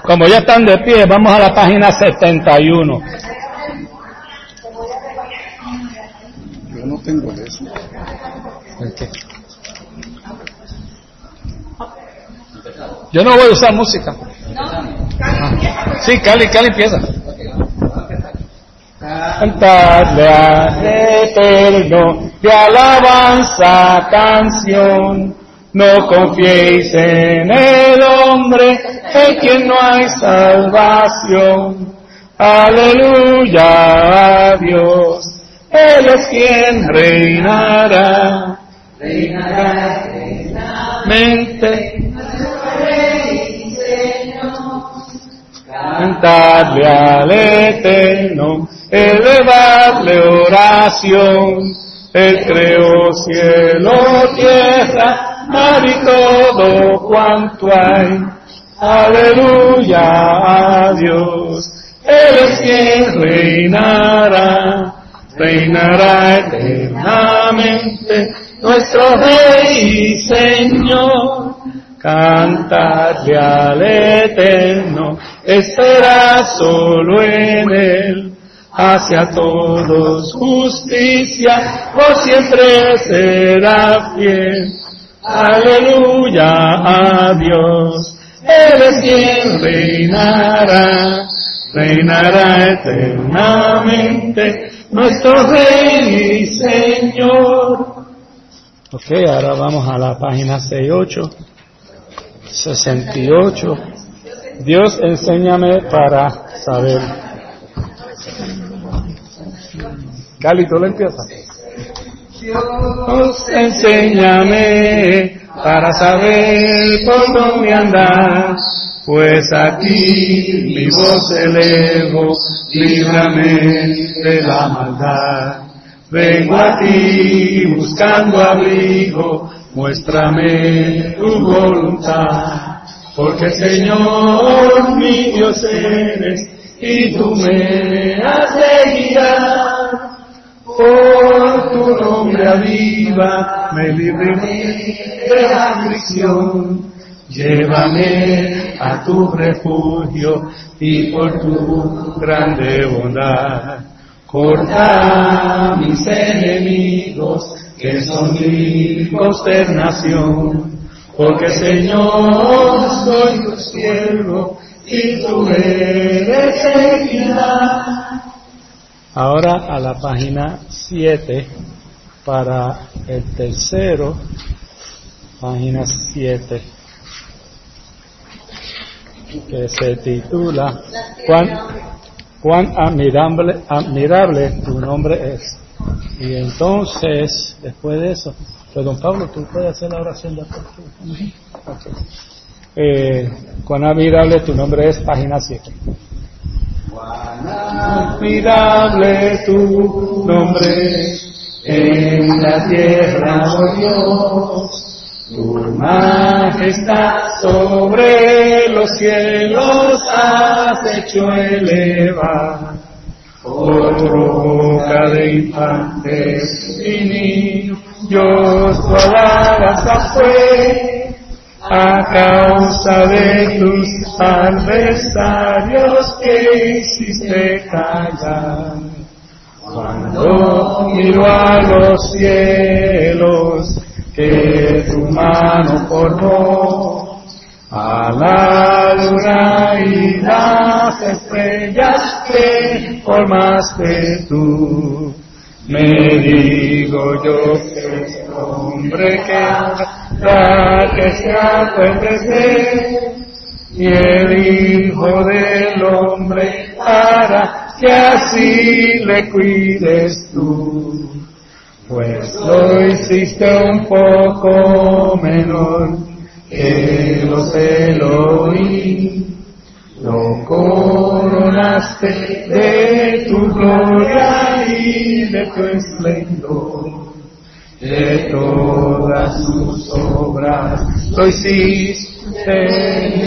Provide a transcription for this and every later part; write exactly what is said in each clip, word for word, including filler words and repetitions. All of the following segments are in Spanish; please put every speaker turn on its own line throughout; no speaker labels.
Como ya están de pie, vamos a la página setenta y uno.
Yo no tengo eso.
¿El qué? Yo no voy a usar música. Ah. Sí, Cali, Cali empieza. Cantadle al Eterno de alabanza canción. No confiéis en el hombre, en quien no hay salvación. Aleluya a Dios, Él es quien reinará, reinará eternamente. Cantadle al Eterno, elevadle oración. Él creó cielo, tierra, mar y todo cuanto hay. Aleluya a Dios, Él es quien reinará, reinará eternamente, nuestro Rey y Señor. Cantadle al Eterno, espera solo en Él. Hacia todos justicia, por siempre será fiel. Aleluya a Dios, Él es quien reinará, reinará eternamente, nuestro Rey y Señor. Ok, ahora vamos a la página sesenta y ocho. sesenta y ocho. Dios, enséñame para saber. Cali, ¿tú lo empiezas? Dios, enséñame para saber por dónde andar, pues a ti mi voz elevo, líbrame de la maldad. Vengo a ti buscando abrigo, muéstrame tu voluntad, porque Señor mi Dios eres, y tú me has de guiar. Por tu nombre aviva, me libre de la aflicción. Llévame a tu refugio y por tu grande bondad, corta a mis enemigos que son mi consternación. Porque Señor, soy tu siervo y tú eres equidad. Ahora a la página siete para el tercero, página siete, que se titula ¿Cuán, cuán admirable, admirable tu nombre es? Y entonces, después de eso, pues don Pablo, tú puedes hacer la oración de apertura. Okay. Eh, cuán admirable tu nombre es, página siete. Cuán admirable tu nombre en la tierra, oh Dios, tu majestad sobre los cielos has hecho elevar. Por boca de infantes y niños tu alabanza fue, a causa de tus adversarios que hiciste callar. Cuando miro a los cielos que tu mano formó, a la luna y las estrellas que formaste tú, me digo yo que es hombre que haga que se acuerde de, y el Hijo del Hombre para que así le cuides tú, pues lo hiciste un poco menor que los Elohim, lo coronaste de tu gloria y de tu esplendor, de todas tus obras lo hiciste,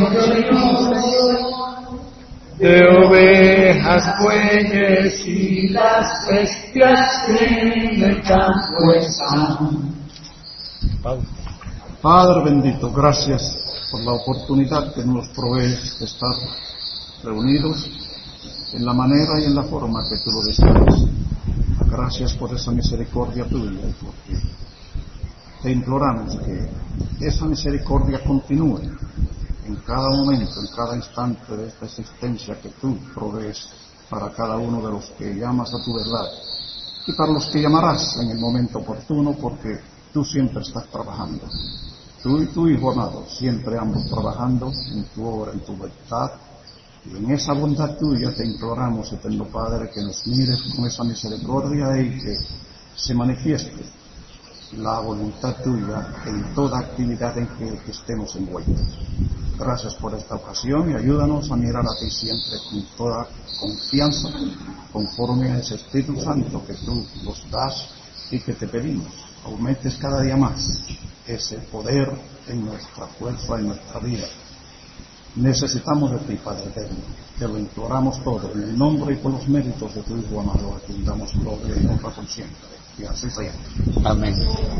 de ovejas, bueyes y las bestias en el campo están.
Padre bendito, gracias por la oportunidad que nos provees de estar reunidos en la manera y en la forma que tú lo deseas. Gracias por esa misericordia tuya, porque te imploramos que esa misericordia continúe en cada momento, en cada instante de esta existencia que tú provees para cada uno de los que llamas a tu verdad y para los que llamarás en el momento oportuno, porque tú siempre estás trabajando. Tú y tu Hijo amado, siempre ambos trabajando en tu obra, en tu verdad, y en esa bondad tuya te imploramos, Eterno Padre, que nos mires con esa misericordia y que se manifieste la voluntad tuya en toda actividad en que, que estemos envueltos. Gracias por esta ocasión y ayúdanos a mirar a ti siempre con toda confianza, conforme a ese Espíritu Santo que tú nos das y que te pedimos. Aumentes cada día más ese poder en nuestra fuerza, en nuestra vida. Necesitamos de ti, Padre eterno. Te lo imploramos todo en el nombre y por los méritos de tu Hijo amado, a quien damos gloria y honra por siempre. Y así sea.
Amén.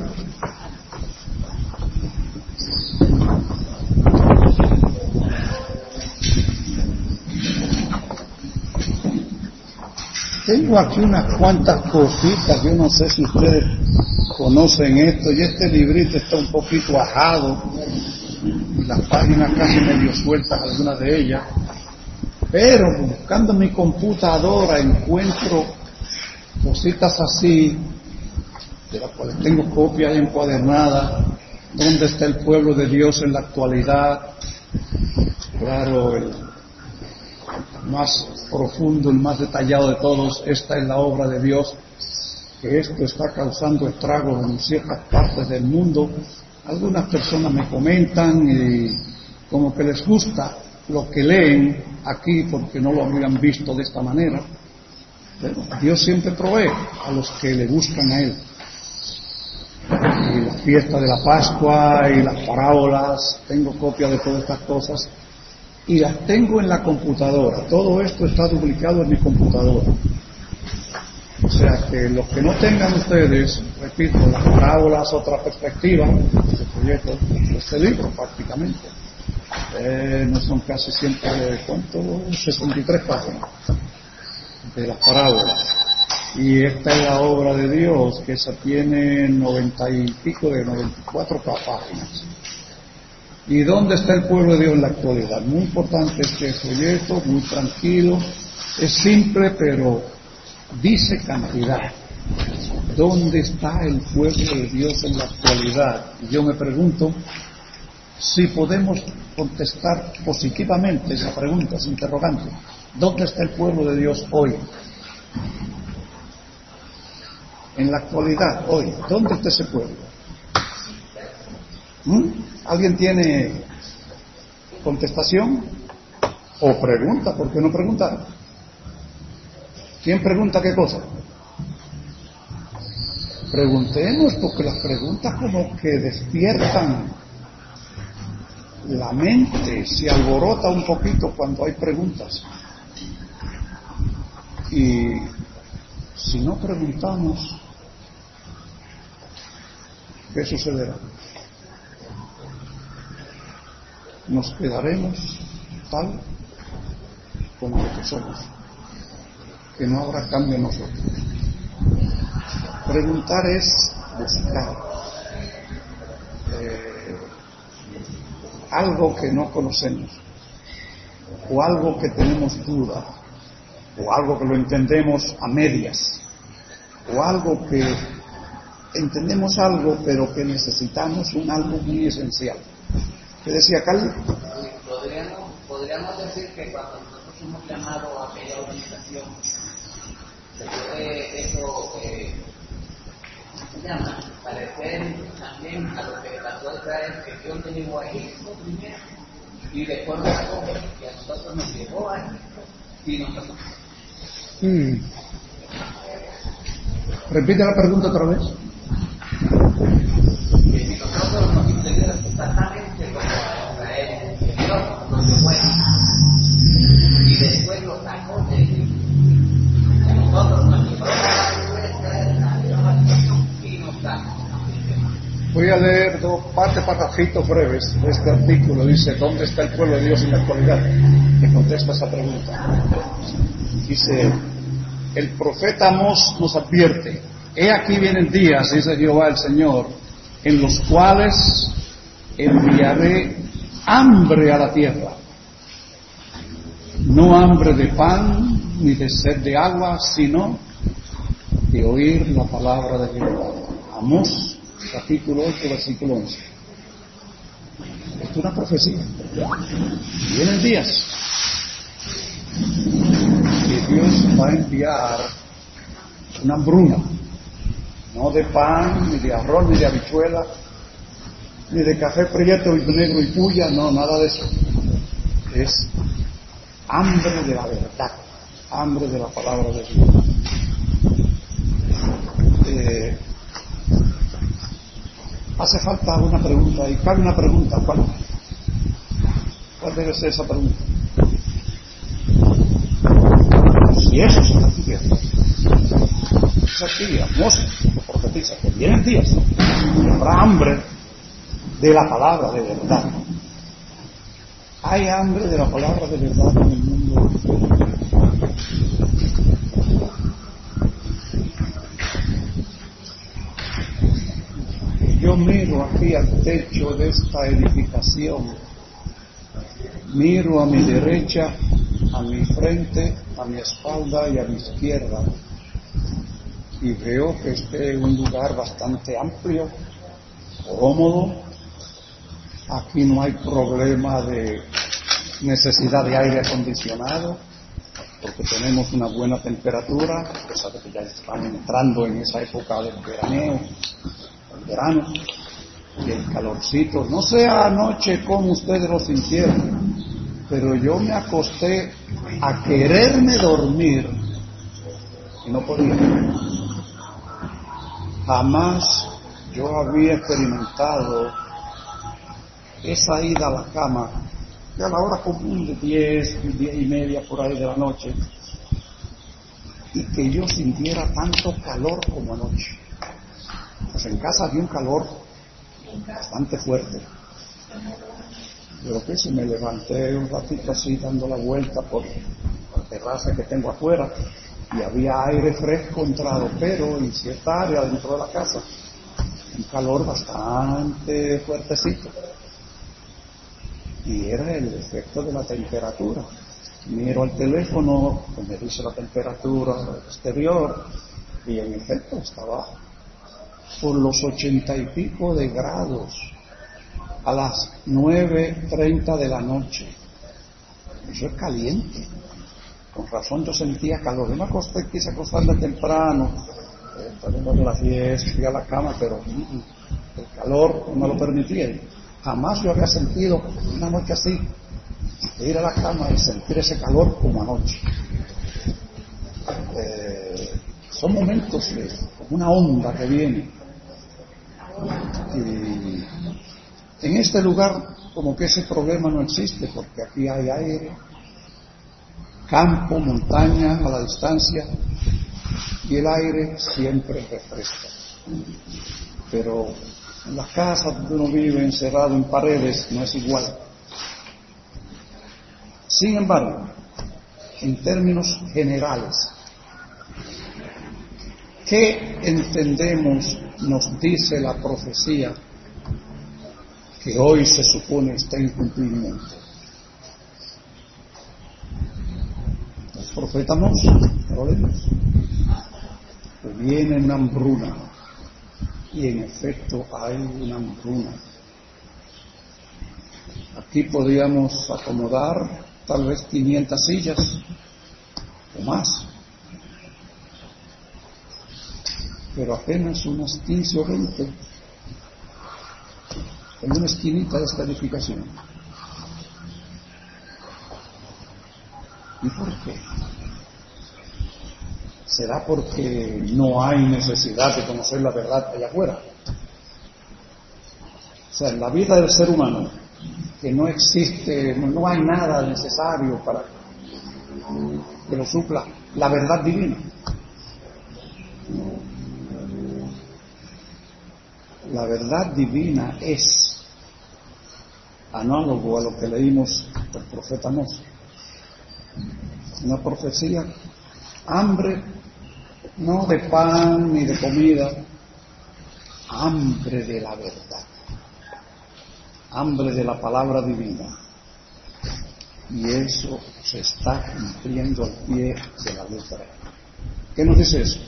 Tengo aquí unas cuantas cositas, yo no sé si ustedes conocen esto, y este librito está un poquito ajado, y las páginas casi medio sueltas, algunas de ellas, pero buscando mi computadora encuentro cositas así, de las cuales tengo copias encuadernadas, donde está el pueblo de Dios en la actualidad. Claro, el más profundo, el más detallado de todos, esta es la obra de Dios, que esto está causando estragos en ciertas partes del mundo. Algunas personas me comentan y como que les gusta lo que leen aquí porque no lo habían visto de esta manera. Pero Dios siempre provee a los que le buscan a Él. Y la fiesta de la Pascua y las parábolas, tengo copia de todas estas cosas y las tengo en la computadora. Todo esto está duplicado en mi computadora. O sea que los que no tengan ustedes, repito, las parábolas, otra perspectiva, este proyecto, este libro prácticamente, eh, no son casi siempre, ¿cuánto? sesenta y tres páginas de las parábolas. Y esta es la obra de Dios, que esa tiene noventa y pico de noventa y cuatro páginas. ¿Y dónde está el pueblo de Dios en la actualidad? Muy importante este folleto, muy tranquilo, es simple, pero dice cantidad. ¿Dónde está el pueblo de Dios en la actualidad? Y yo me pregunto si podemos contestar positivamente esa pregunta, ese interrogante. ¿Dónde está el pueblo de Dios hoy? En la actualidad, hoy, ¿dónde está ese pueblo? ¿Mm? ¿Alguien tiene contestación? ¿O pregunta? ¿Por qué no preguntar? ¿Quién pregunta qué cosa? Preguntemos, porque las preguntas como que despiertan la mente, se alborota un poquito cuando hay preguntas. Y si no preguntamos, ¿qué sucederá? Nos quedaremos tal como lo que somos, que no habrá cambio en nosotros. Preguntar es buscar eh, algo que no conocemos, o algo que tenemos duda, o algo que lo entendemos a medias, o algo que entendemos algo pero que necesitamos un algo muy esencial. ¿Qué decía Carlos?
Podríamos, podríamos decir que cuando nosotros somos llamados a aquella organización, se puede eso, eh, ¿cómo se llama? Parecer también a lo que pasó de Israel, que Dios te llevó a Egipto primero, y después de la cosa, y a nosotros nos llevó a Egipto, y nosotros...
Hmm. Repite la pregunta otra vez.
Que si nosotros nos interesa exactamente como Israel, que Dios nos llevó a Egipto, y después lo sacó de Egipto, nosotros nos llevó a la y nos sacó.
Voy a leer dos partes, párrafitos breves de este artículo. Dice, ¿dónde está el pueblo de Dios en la actualidad? Que contesta esa pregunta. Dice, el profeta Amós nos advierte, he aquí vienen días, dice Jehová el Señor, en los cuales enviaré hambre a la tierra. No hambre de pan, ni de sed de agua, sino de oír la palabra de Jehová. Amós, capítulo ocho, versículo once. Esto es una profecía. Vienen días que Dios va a enviar una hambruna, no de pan, ni de arroz, ni de habichuela, ni de café prieto y negro y puya, no, nada de eso. Es hambre de la verdad, hambre de la palabra de Dios. Eh, hace falta una pregunta, y cabe una pregunta, ¿cuál? ¿Cuál debe ser esa pregunta? Si eso se está cumpliendo, es aquí, Amós profetiza que vienen días y habrá hambre de la palabra de verdad. Hay hambre de la palabra de verdad en el mundo. Yo miro aquí al techo de esta edificación, miro a mi derecha, a mi frente, a mi espalda y a mi izquierda, y veo que este es un lugar bastante amplio, cómodo. Aquí no hay problema de necesidad de aire acondicionado, porque tenemos una buena temperatura, a pesar de que ya están entrando en esa época del veraneo, el verano, y el calorcito. No sé anoche cómo ustedes lo sintieron, pero yo me acosté a quererme dormir y no podía. Jamás yo había experimentado esa ida a la cama, que a la hora común de diez, diez y media por ahí de la noche, y que yo sintiera tanto calor como anoche. Pues en casa había un calor bastante fuerte. Pero que si me levanté un ratito así dando la vuelta por la terraza que tengo afuera, y había aire fresco entrado, pero en cierta área dentro de la casa, un calor bastante fuertecito. Y era el efecto de la temperatura. Miro al teléfono, que me dice la temperatura exterior, y en efecto estaba por los ochenta y pico de grados a las nueve treinta de la noche. Eso es caliente. Con razón yo sentía calor. Yo me acosté, quise acostarme temprano, eh, saliendo de las diez, fui a la cama, pero uh, el calor no me lo permitía. Jamás yo había sentido una noche así, de ir a la cama y sentir ese calor como anoche. Eh, son momentos de una onda que viene. Y en este lugar como que ese problema no existe, porque aquí hay aire, campo, montaña a la distancia, y el aire siempre refresca. Pero en las casas donde uno vive encerrado en paredes no es igual. Sin embargo, en términos generales, ¿qué entendemos, nos dice la profecía que hoy se supone está en cumplimiento? Los profetas Amós, lo leemos, que viene una hambruna, y en efecto hay una hambruna. Aquí podríamos acomodar tal vez quinientas sillas o más, pero apenas unas quince o veinte en una esquinita de esta edificación. ¿Y por qué? ¿Será porque no hay necesidad de conocer la verdad allá afuera? O sea, en la vida del ser humano, que no existe, no hay nada necesario para que lo supla la verdad divina. la verdad divina es análogo a lo que leímos del profeta Amós. Una profecía, hambre no de pan ni de comida, hambre de la verdad, hambre de la palabra divina. Y eso se está cumpliendo al pie de la letra. ¿Qué nos dice eso?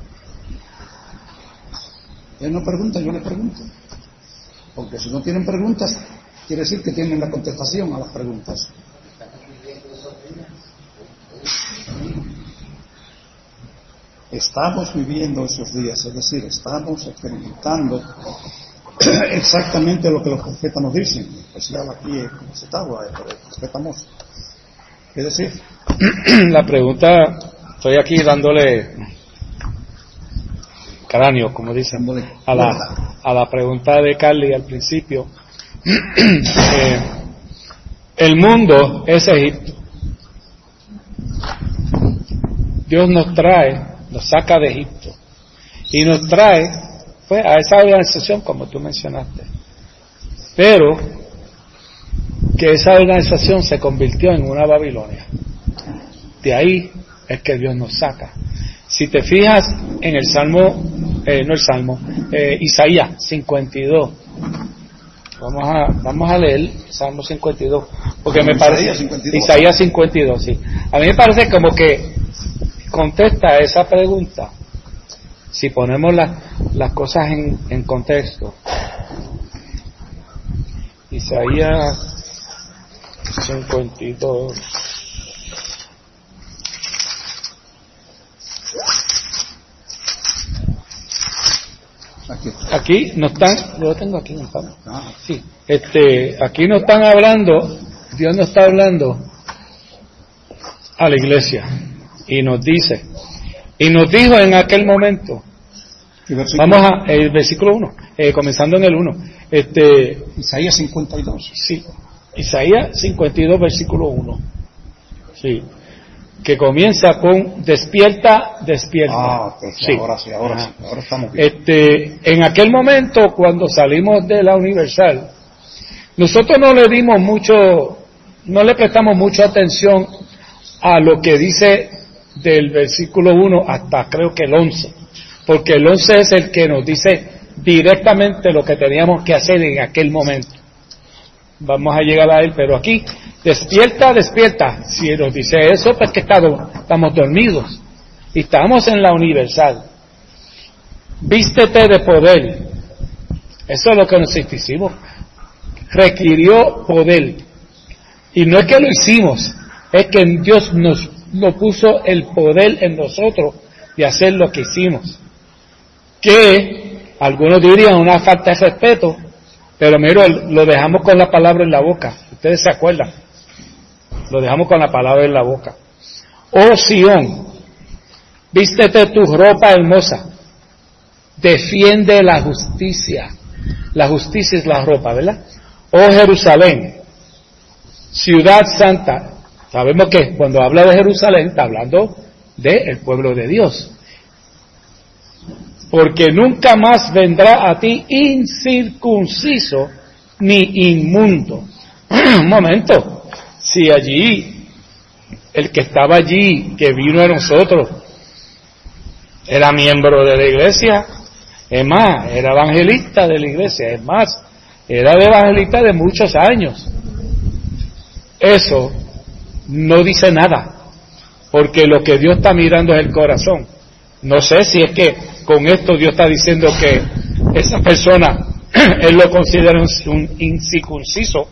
Él no pregunta, yo le pregunto. Porque si no tienen preguntas, quiere decir que tienen la contestación a las preguntas. Estamos viviendo esos días, es decir, estamos experimentando exactamente lo que los profetas nos dicen, especial aquí como se está, pero respetamos. ¿Qué decir?
La pregunta, estoy aquí dándole cráneo, como dicen, a la, a la pregunta de Carly al principio. eh, el mundo es Egipto. Dios nos trae, nos saca de Egipto y nos trae pues a esa organización como tú mencionaste, pero que esa organización se convirtió en una Babilonia. De ahí es que Dios nos saca. Si te fijas en el Salmo, eh, no el Salmo, eh, Isaías cincuenta y dos, vamos a vamos a leer Salmo cincuenta y dos, porque me parece cincuenta y dos. Isaías cincuenta y dos, sí. A mí me parece como que contesta esa pregunta. Si ponemos la, las cosas en, en contexto. Isaías cincuenta y dos. Aquí, aquí no están, yo lo tengo aquí en el palo. Ah, sí. Este, aquí no están hablando, Dios no está hablando a la iglesia y nos dice, y nos dijo en aquel momento, vamos a el versículo uno, eh, comenzando en el uno, este,
Isaías cincuenta y dos.
Sí, Isaías cincuenta y dos, versículo uno, sí, que comienza con despierta, despierta.
Ah, okay, sí. ahora sí, ahora sí, ahora estamos bien.
Este, en aquel momento, cuando salimos de la Universal, nosotros no le dimos mucho, no le prestamos mucha atención a lo que dice del versículo uno hasta creo que el once, porque el once es el que nos dice directamente lo que teníamos que hacer en aquel momento. Vamos a llegar a él, pero aquí, despierta, despierta. Si nos dice eso, pues que estamos, estamos dormidos y estamos en la Universal. Vístete de poder. Eso es lo que nos hicimos. Requirió poder. Y no es que lo hicimos, es que Dios nos, nos puso el poder en nosotros de hacer lo que hicimos. Que algunos dirían una falta de respeto, pero mira, lo dejamos con la palabra en la boca. Ustedes se acuerdan. Lo dejamos con la palabra en la boca. Oh Sión, vístete tu ropa hermosa. Defiende la justicia. La justicia es la ropa, ¿verdad? Oh Jerusalén, ciudad santa. Sabemos que cuando habla de Jerusalén está hablando del pueblo de Dios. Porque nunca más vendrá a ti incircunciso ni inmundo. Un momento, si allí, el que estaba allí, que vino a nosotros, era miembro de la iglesia, es más, era evangelista de la iglesia, es más, era de evangelista de muchos años. Eso no dice nada, porque lo que Dios está mirando es el corazón. No sé si es que con esto Dios está diciendo que esa persona, Él lo considera un incircunciso,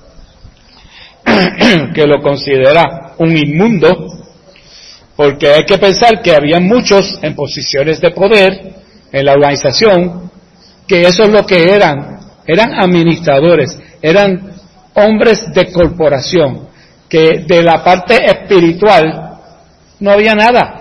que lo considera un inmundo, porque hay que pensar que había muchos en posiciones de poder en la organización, que eso es lo que eran, eran administradores, eran hombres de corporación, que de la parte espiritual no había nada.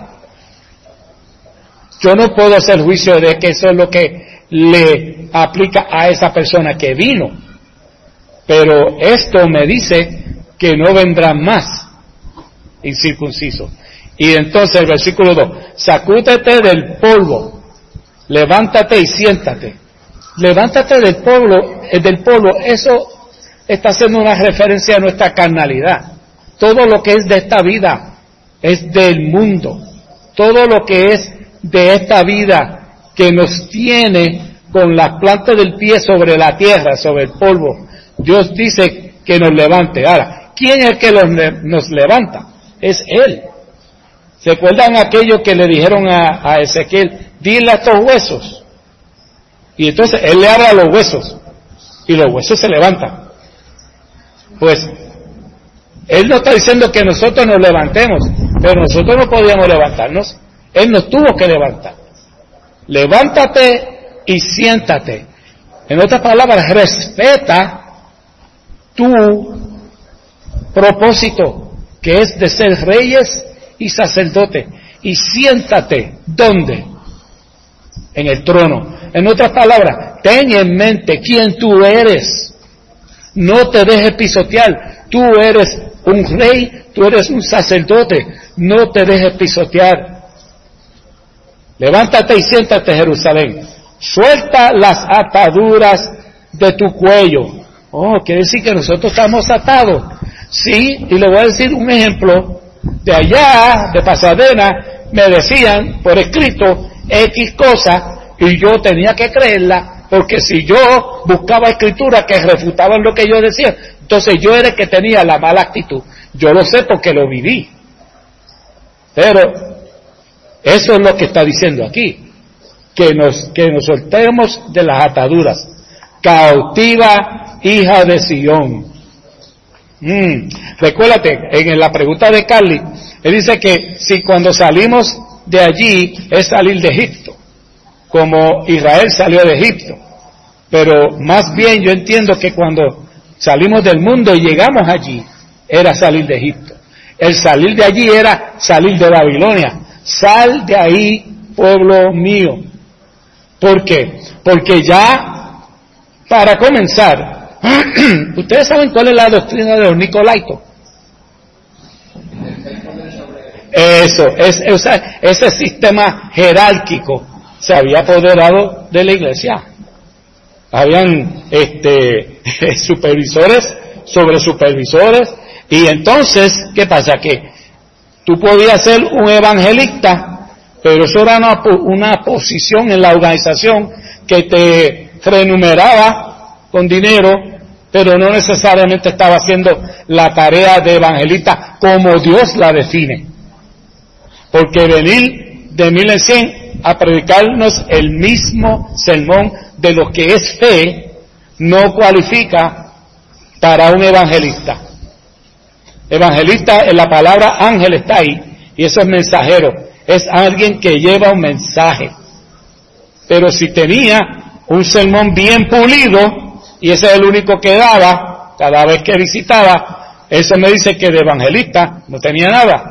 Yo no puedo hacer juicio de que eso es lo que le aplica a esa persona que vino, pero esto me dice que no vendrán más incircuncisos. Y entonces el versículo dos, sacúdete del polvo, levántate y siéntate. levántate del polvo, eh, del polvo, eso está haciendo una referencia a nuestra carnalidad. Todo lo que es de esta vida es del mundo. Todo lo que es de esta vida que nos tiene con las plantas del pie sobre la tierra, sobre el polvo, Dios dice que nos levante. Ahora, ¿quién es el que los, nos levanta? Es Él. ¿Se acuerdan aquello que le dijeron a, a Ezequiel? Dile a estos huesos. Y entonces Él le habla a los huesos. Y los huesos se levantan. Pues, Él no está diciendo que nosotros nos levantemos, pero nosotros no podíamos levantarnos. Él nos tuvo que levantar. Levántate y siéntate. En otras palabras, respeta tu propósito, que es de ser reyes y sacerdotes. Y siéntate, ¿dónde? En el trono. En otras palabras, ten en mente quién tú eres. No te dejes pisotear. Tú eres un rey, tú eres un sacerdote. No te dejes pisotear. Levántate y siéntate, Jerusalén. Suelta las ataduras de tu cuello. Oh, quiere decir que nosotros estamos atados. Sí, y le voy a decir un ejemplo. De allá, de Pasadena, me decían por escrito X cosa y yo tenía que creerla, porque si yo buscaba escrituras que refutaban lo que yo decía, entonces yo era el que tenía la mala actitud. Yo lo sé porque lo viví. Pero eso es lo que está diciendo aquí, que nos, que nos soltemos de las ataduras. Cautiva, hija de Sión. Mm. Recuérdate, en la pregunta de Carly, él dice que si cuando salimos de allí es salir de Egipto, como Israel salió de Egipto. Pero más bien yo entiendo que cuando salimos del mundo y llegamos allí, era salir de Egipto. El salir de allí era salir de Babilonia. Sal de ahí, pueblo mío. ¿Por qué? Porque ya, para comenzar, ¿ustedes saben cuál es la doctrina de los Nicolaitos? Eso, es, o sea, ese sistema jerárquico se había apoderado de la iglesia. Habían este, supervisores sobre supervisores, y entonces, ¿qué pasa? Que tú podías ser un evangelista, pero eso era una, una posición en la organización que te remuneraba con dinero, pero no necesariamente estaba haciendo la tarea de evangelista como Dios la define. Porque venir de mil en cien a predicarnos el mismo sermón de lo que es fe no cualifica para un evangelista. Evangelista, en la palabra ángel está ahí, y eso es mensajero, es alguien que lleva un mensaje. Pero si tenía un sermón bien pulido, y ese es el único que daba cada vez que visitaba, eso me dice que de evangelista no tenía nada.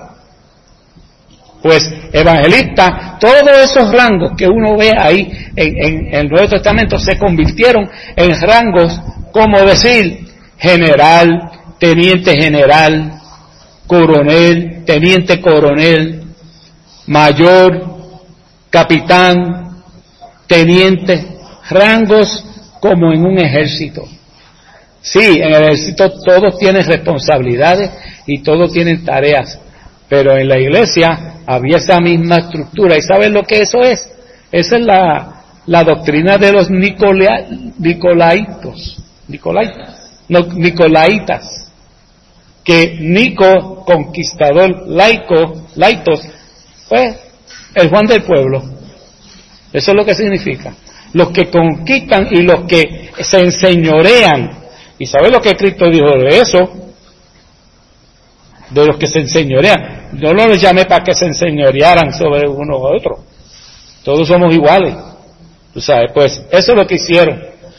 Pues evangelista, todos esos rangos que uno ve ahí en, en, en el Nuevo Testamento se convirtieron en rangos como decir general, teniente general, coronel, teniente coronel, mayor, capitán, teniente, rangos como en un ejército. Sí, en el ejército todos tienen responsabilidades y todos tienen tareas, pero en la iglesia había esa misma estructura. ¿Y saben lo que eso es? Esa es la, la doctrina de los Nicolai, Nicolaitos, Nicolaitas, no, Nicolaitas, que Nico, conquistador, laico, laitos, pues el Juan del pueblo. Eso es lo que significa. Los que conquistan y los que se enseñorean. ¿Y saben lo que Cristo dijo de eso? De los que se enseñorean. Yo no los llamé para que se enseñorearan sobre uno u otro. Todos somos iguales. Tú sabes, pues eso es lo que hicieron.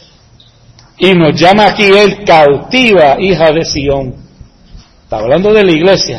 Y nos llama aquí él cautiva, hija de Sión. Está hablando de la iglesia.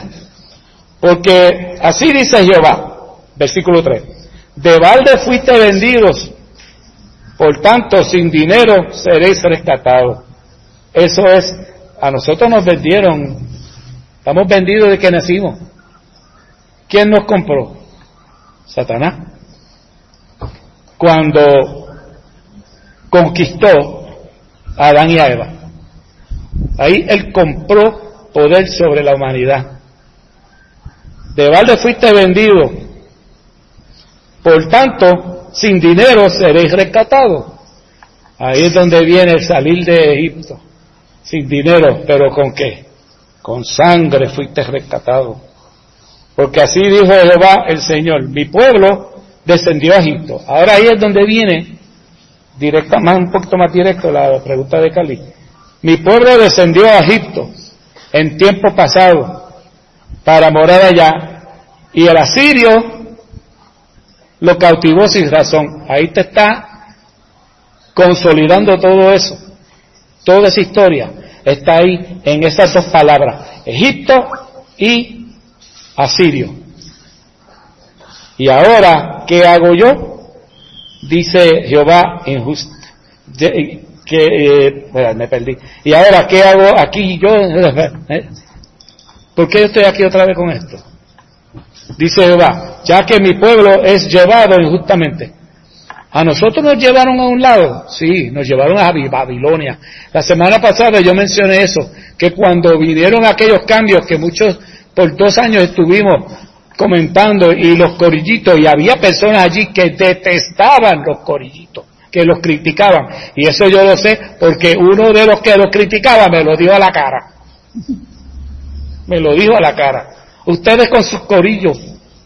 Porque así dice Jehová, versículo tres. De balde fuiste vendidos, por tanto sin dinero seréis rescatados. Eso es, a nosotros nos vendieron. Estamos vendidos de que nacimos. ¿Quién nos compró? Satanás. Cuando conquistó a Adán y a Eva. Ahí Él compró poder sobre la humanidad. De balde fuiste vendido, por tanto, sin dinero seréis rescatados. Ahí es donde viene el salir de Egipto, sin dinero, pero ¿con qué? Con sangre fuiste rescatado. Porque así dijo Jehová el Señor, mi pueblo descendió a Egipto. Ahora ahí es donde viene, directa, más un poquito más directo, la pregunta de Cali. Mi pueblo descendió a Egipto en tiempo pasado para morar allá, y el asirio lo cautivó sin razón. Ahí te está consolidando todo eso, toda esa historia está ahí en esas dos palabras, Egipto y asirio. Y ahora, ¿qué hago yo? Dice Jehová injusto, que eh, bueno, me perdí. Y ahora, ¿qué hago aquí yo? ¿Por qué yo estoy aquí otra vez con esto? Dice Jehová, ya que mi pueblo es llevado injustamente. ¿A nosotros nos llevaron a un lado? Sí, nos llevaron a Babilonia. La semana pasada yo mencioné eso, que cuando vinieron aquellos cambios que muchos por dos años estuvimos comentando, y los corillitos, y había personas allí que detestaban los corillitos, que los criticaban, y eso yo lo sé porque uno de los que los criticaba me lo dijo a la cara, me lo dijo a la cara. Ustedes con sus corillos,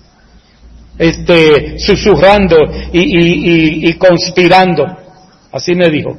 este, susurrando y, y, y, y conspirando, así me dijo.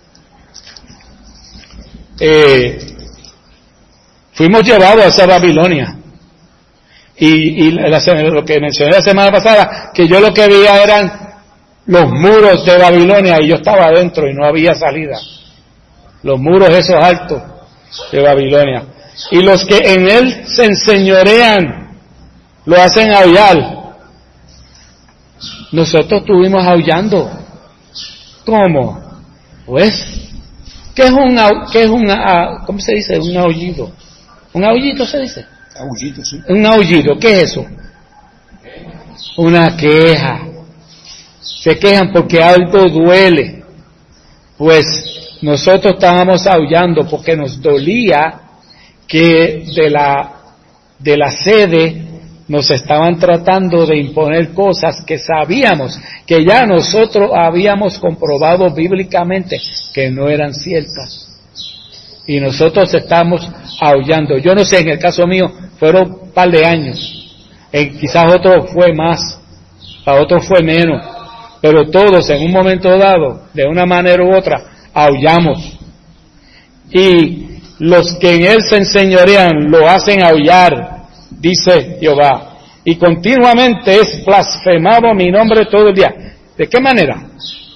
Eh, fuimos llevados a esa Babilonia. Y, y la, lo que mencioné la semana pasada, que yo lo que veía eran los muros de Babilonia y yo estaba adentro y no había salida. Los muros esos altos de Babilonia. Y los que en él se enseñorean, lo hacen aullar. Nosotros estuvimos aullando. ¿Cómo? Pues, ¿qué es un, qué es un, cómo se dice? Un aullido. ¿Un aullido se dice?
Aullido, sí.
Un aullido, ¿qué es eso? Una queja. Se quejan porque algo duele. Pues nosotros estábamos aullando porque nos dolía que de la de la sede nos estaban tratando de imponer cosas que sabíamos que ya nosotros habíamos comprobado bíblicamente que no eran ciertas. Y nosotros estamos aullando. Yo no sé, en el caso mío fueron un par de años, en quizás otro fue más, para otros fue menos, pero todos en un momento dado, de una manera u otra, aullamos. Y los que en él se enseñorean lo hacen aullar, dice Jehová, y continuamente es blasfemado mi nombre todo el día. ¿De qué manera?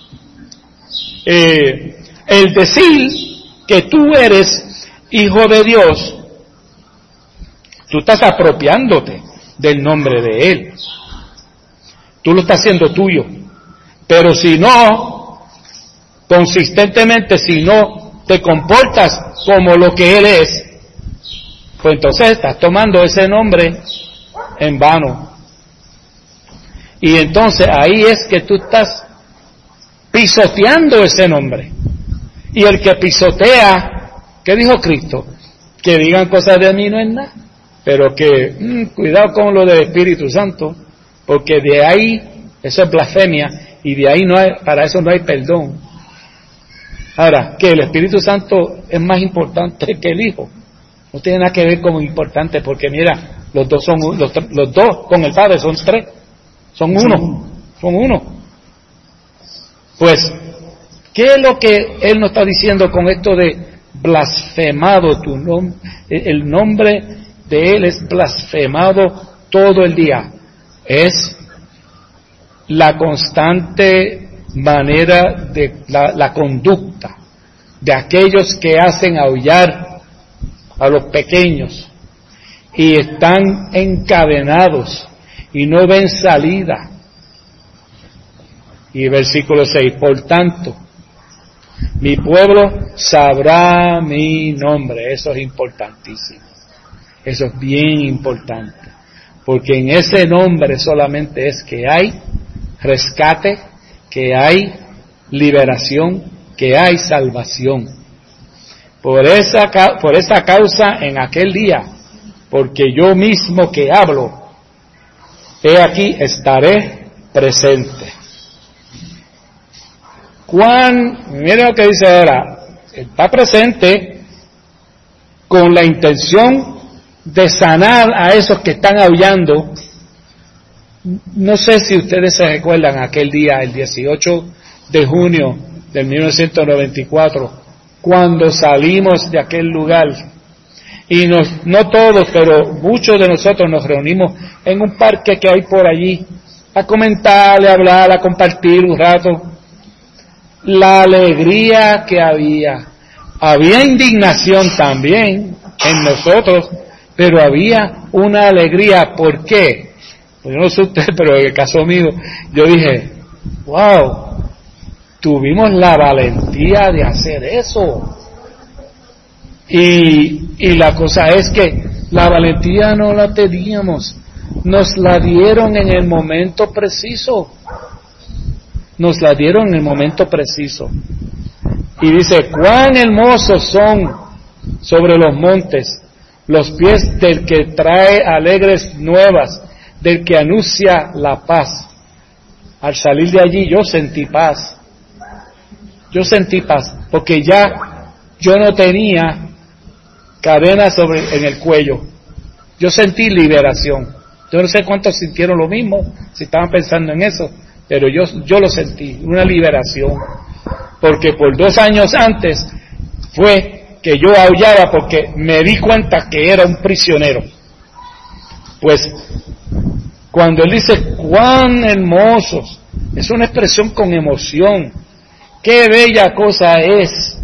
Eh, el decir que tú eres hijo de Dios, tú estás apropiándote del nombre de Él. Tú lo estás haciendo tuyo. Pero si no, consistentemente, si no te comportas como lo que Él es, pues entonces estás tomando ese nombre en vano. Y entonces ahí es que tú estás pisoteando ese nombre. Y el que pisotea, ¿qué dijo Cristo? Que digan cosas de mí no es nada, pero que mmm, cuidado con lo del Espíritu Santo, porque de ahí eso es blasfemia y de ahí no hay, para eso no hay perdón. Ahora, que el Espíritu Santo es más importante que el Hijo, no tiene nada que ver con importante, porque mira, los dos son los, los dos con el Padre son tres, son uno, son uno. Pues, ¿qué es lo que Él nos está diciendo con esto de blasfemado tu nombre? El nombre de Él es blasfemado todo el día. Es la constante manera de la, la conducta de aquellos que hacen aullar a los pequeños y están encadenados y no ven salida. Y versículo seis, por tanto, mi pueblo sabrá mi nombre. Eso es importantísimo. Eso es bien importante. Porque en ese nombre solamente es que hay rescate, que hay liberación, que hay salvación. Por esa, por esa causa en aquel día, porque yo mismo que hablo, he aquí estaré presente. Juan, miren lo que dice ahora, está presente con la intención de sanar a esos que están aullando. No sé si ustedes se recuerdan aquel día, el dieciocho de junio de mil novecientos noventa y cuatro, cuando salimos de aquel lugar y nos, no todos, pero muchos de nosotros nos reunimos en un parque que hay por allí a comentar, a hablar, a compartir un rato. La alegría que había, había indignación también en nosotros, pero había una alegría. ¿Por qué? Pues yo no sé usted, pero en el caso mío, yo dije, wow, tuvimos la valentía de hacer eso. Y, y la cosa es que la valentía no la teníamos, nos la dieron en el momento preciso. Nos la dieron en el momento preciso. Y dice, cuán hermosos son sobre los montes los pies del que trae alegres nuevas, del que anuncia la paz. Al salir de allí yo sentí paz. Yo sentí paz, porque ya yo no tenía cadenas sobre en el cuello. Yo sentí liberación. Yo no sé cuántos sintieron lo mismo, si estaban pensando en eso. Pero yo, yo lo sentí, una liberación, porque por dos años antes fue que yo aullaba porque me di cuenta que era un prisionero. Pues, cuando él dice, cuán hermosos, es una expresión con emoción, qué bella cosa es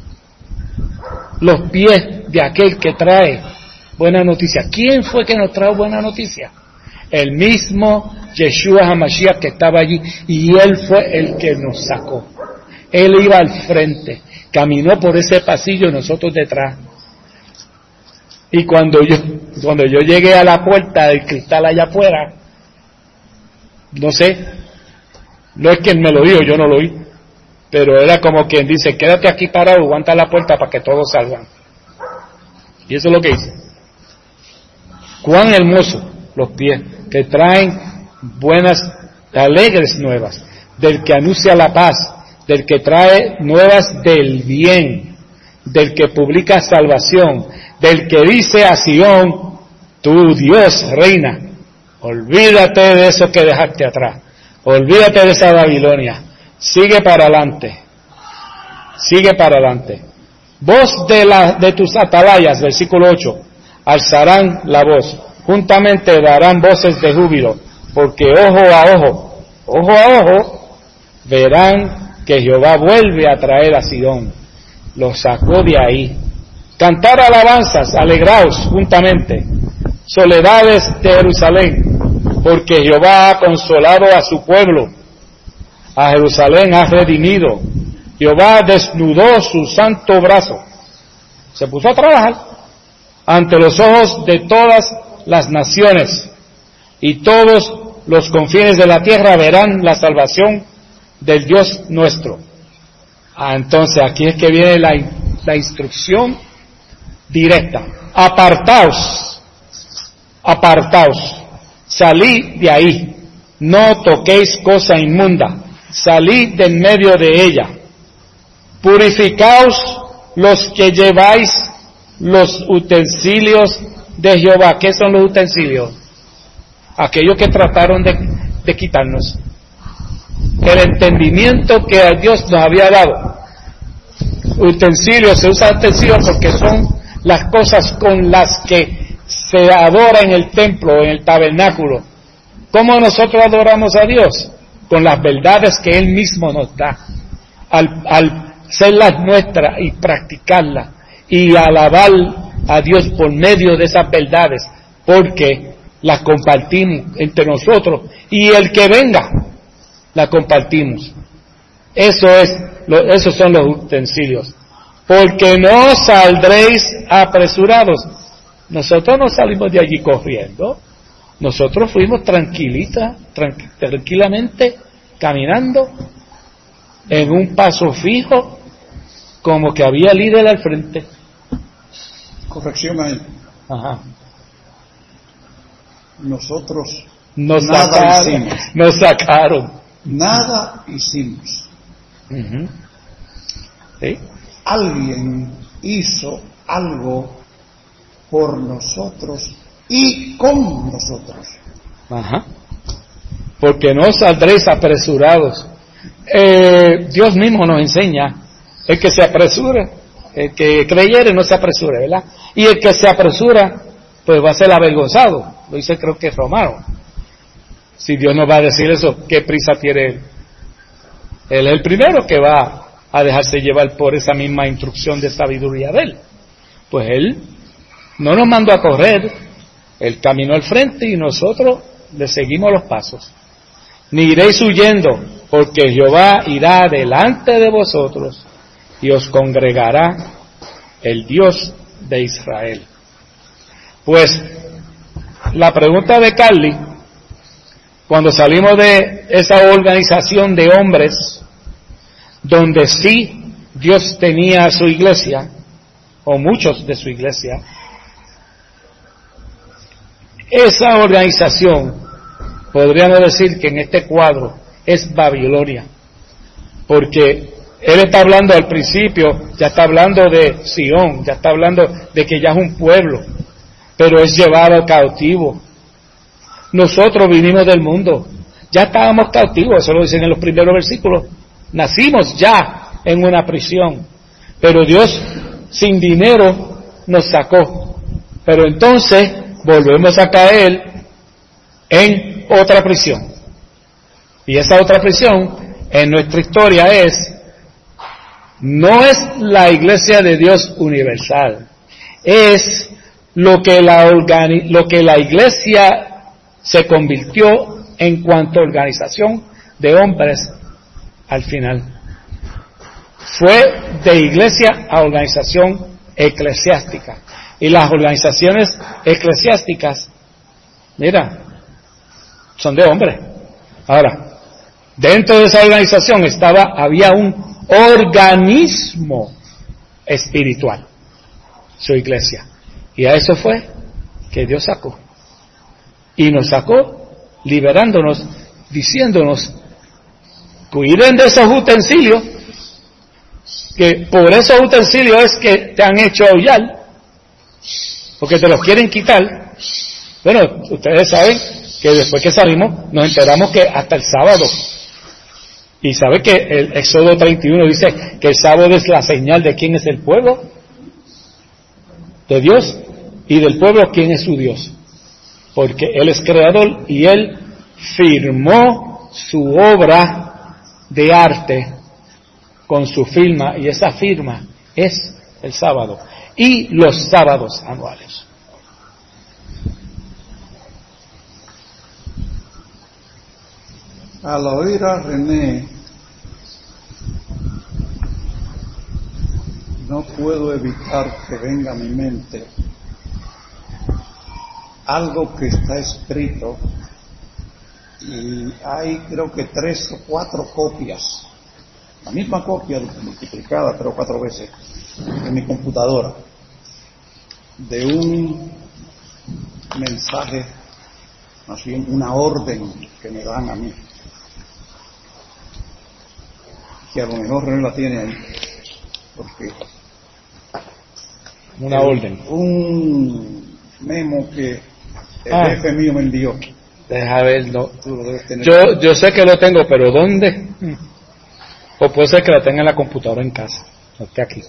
los pies de aquel que trae buena noticia. ¿Quién fue que nos trajo buena noticia? El mismo Yeshua HaMashiach que estaba allí, y él fue el que nos sacó. Él iba al frente, caminó por ese pasillo y nosotros detrás. Y cuando yo, cuando yo llegué a la puerta del cristal allá afuera, no sé, no es que él me lo dijo, yo no lo oí, pero era como quien dice, quédate aquí parado, aguanta la puerta para que todos salgan. Y eso es lo que hice. Cuán hermosos los pies que traen buenas, alegres nuevas, del que anuncia la paz, del que trae nuevas del bien, del que publica salvación, del que dice a Sión, tu Dios reina. Olvídate de eso que dejaste atrás, olvídate de esa Babilonia, sigue para adelante, sigue para adelante. Voz de, la, de tus atalayas, versículo ocho, alzarán la voz, juntamente darán voces de júbilo, porque ojo a ojo, ojo a ojo, verán que Jehová vuelve a traer a Sidón, los sacó de ahí. Cantar alabanzas, alegraos juntamente, soledades de Jerusalén, porque Jehová ha consolado a su pueblo, a Jerusalén ha redimido, Jehová desnudó su santo brazo, se puso a trabajar ante los ojos de todas las naciones, y todos los confines de la tierra verán la salvación del Dios nuestro. Ah, entonces aquí es que viene la, la instrucción directa. Apartaos, apartaos, salid de ahí, no toquéis cosa inmunda, salid de en medio de ella, purificaos los que lleváis los utensilios de Jehová. ¿Qué son los utensilios? Aquellos que trataron de, de quitarnos el entendimiento que Dios nos había dado. Utensilios, se usa utensilios porque son las cosas con las que se adora en el templo, en el tabernáculo. ¿Cómo nosotros adoramos a Dios? Con las verdades que Él mismo nos da. Al, al serlas nuestras y practicarlas y alabar a Dios por medio de esas verdades, porque las compartimos entre nosotros y el que venga la compartimos. Eso es, lo, esos son los utensilios. Porque no saldréis apresurados. Nosotros no salimos de allí corriendo. Nosotros fuimos tranquilitas, tranqu- tranquilamente caminando en un paso fijo como que había líder al frente.
Corrección ahí.
Ajá.
Nosotros
Nos
nada
sacaron.
hicimos.
Nos sacaron.
Nada hicimos.
Uh-huh. ¿Sí?
Alguien hizo algo por nosotros y con nosotros.
Ajá. Porque no saldréis apresurados. Eh, Dios mismo nos enseña, el que se apresura, el que creyere no se apresure, ¿verdad? Y el que se apresura, pues va a ser avergonzado. Lo dice, creo que es Romano. Si Dios nos va a decir eso, ¿qué prisa tiene él? Él es el primero que va a dejarse llevar por esa misma instrucción de sabiduría de él. Pues él no nos mandó a correr, él caminó al frente y nosotros le seguimos los pasos. Ni iréis huyendo, porque Jehová irá delante de vosotros y os congregará el Dios de Israel. Pues la pregunta de Carly, cuando salimos de esa organización de hombres, donde sí Dios tenía a su iglesia, o muchos de su iglesia, esa organización, podríamos decir que en este cuadro es Babilonia, porque él está hablando al principio, ya está hablando de Sión, ya está hablando de que ya es un pueblo, pero es llevado cautivo. Nosotros vinimos del mundo, ya estábamos cautivos, eso lo dicen en los primeros versículos, nacimos ya en una prisión, pero Dios sin dinero nos sacó, pero entonces volvemos a caer en otra prisión, y esa otra prisión en nuestra historia es, no es la iglesia de Dios universal, es lo que la organi- lo que la iglesia se convirtió en cuanto a organización de hombres al final. Fue de iglesia a organización eclesiástica. Y las organizaciones eclesiásticas, mira, son de hombres. Ahora, dentro de esa organización estaba, había un organismo espiritual, su iglesia. Y a eso fue que Dios sacó. Y nos sacó liberándonos, diciéndonos, cuiden de esos utensilios, que por esos utensilios es que te han hecho aullar, porque te los quieren quitar. Bueno, ustedes saben que después que salimos nos enteramos que hasta el sábado, y sabe que el Éxodo treinta y uno dice que el sábado es la señal de quién es el pueblo, de Dios, y del pueblo quién es su Dios, porque Él es creador y Él firmó su obra de arte con su firma, y esa firma es el sábado y los sábados anuales.
Al oír a René, no puedo evitar que venga a mi mente algo que está escrito, y hay creo que tres o cuatro copias, la misma copia multiplicada tres o cuatro veces en mi computadora, de un mensaje, más bien una orden que me dan a mí, que a lo mejor René la tiene ahí, porque
una
el,
orden,
un memo que el
ah,
jefe mío me envió.
Deja ver, no.
Tú lo debes tener.
Yo, yo sé que lo tengo, pero ¿dónde? O puede ser que la tenga en la computadora en casa, no esté aquí.